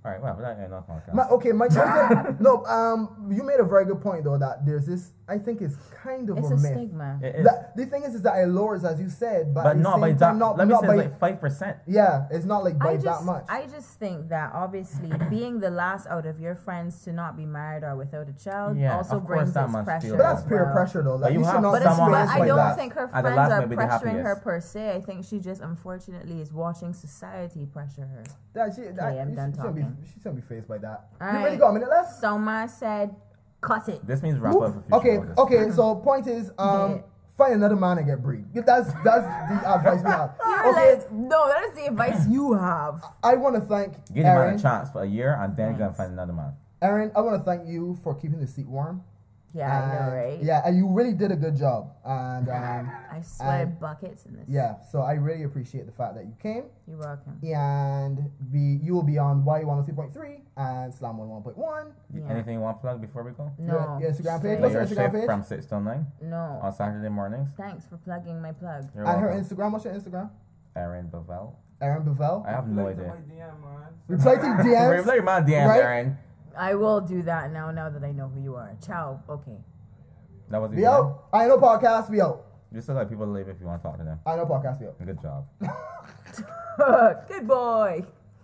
Alright, well, that ain't no podcast. My question, no, you made a very good point though that there's this. I think it's kind of it's a myth. Stigma. The thing is that it lowers, as you said, but not by that. Let me say like 5%. Yeah, it's not like by that much. I just think that obviously being the last out of your friends to not be married or without a child also brings this pressure. But that's peer pressure though. Like, you should not. But I don't think her friends are pressuring her per se. I think she just unfortunately is watching society pressure her. I'm done talking. She shouldn't be faced by that. All you ready? Got a minute left. Soma said, "Cut it." This means wrap up. Okay. So point is, find another man and get breed. That's the advice we have. No, that is the advice you have. I want to thank give him a chance for a year and then go and find another man. Aaron, I want to thank you for keeping the seat warm. Yeah, I know, right? Yeah, and you really did a good job. And I sweated buckets in this. Yeah, so I really appreciate the fact that you came. You're welcome. And you will be on Y103.3 and Slam 101.1. Yeah. Anything you want to plug before we go? No. Your Instagram page? What's your Instagram page? From 6 till 9? No. On Saturday mornings? Thanks for plugging my plug. And her Instagram? What's your Instagram? Aaron Bevell. Aaron Bevell? I have no idea. Reply to DMs. Reply to my DMs, right? Aaron. I will do that now that I know who you are. Ciao. Okay. That was we out. I know podcast. We out. You still let people leave if you want to talk to them. I know podcast. We out. Good job. Good boy.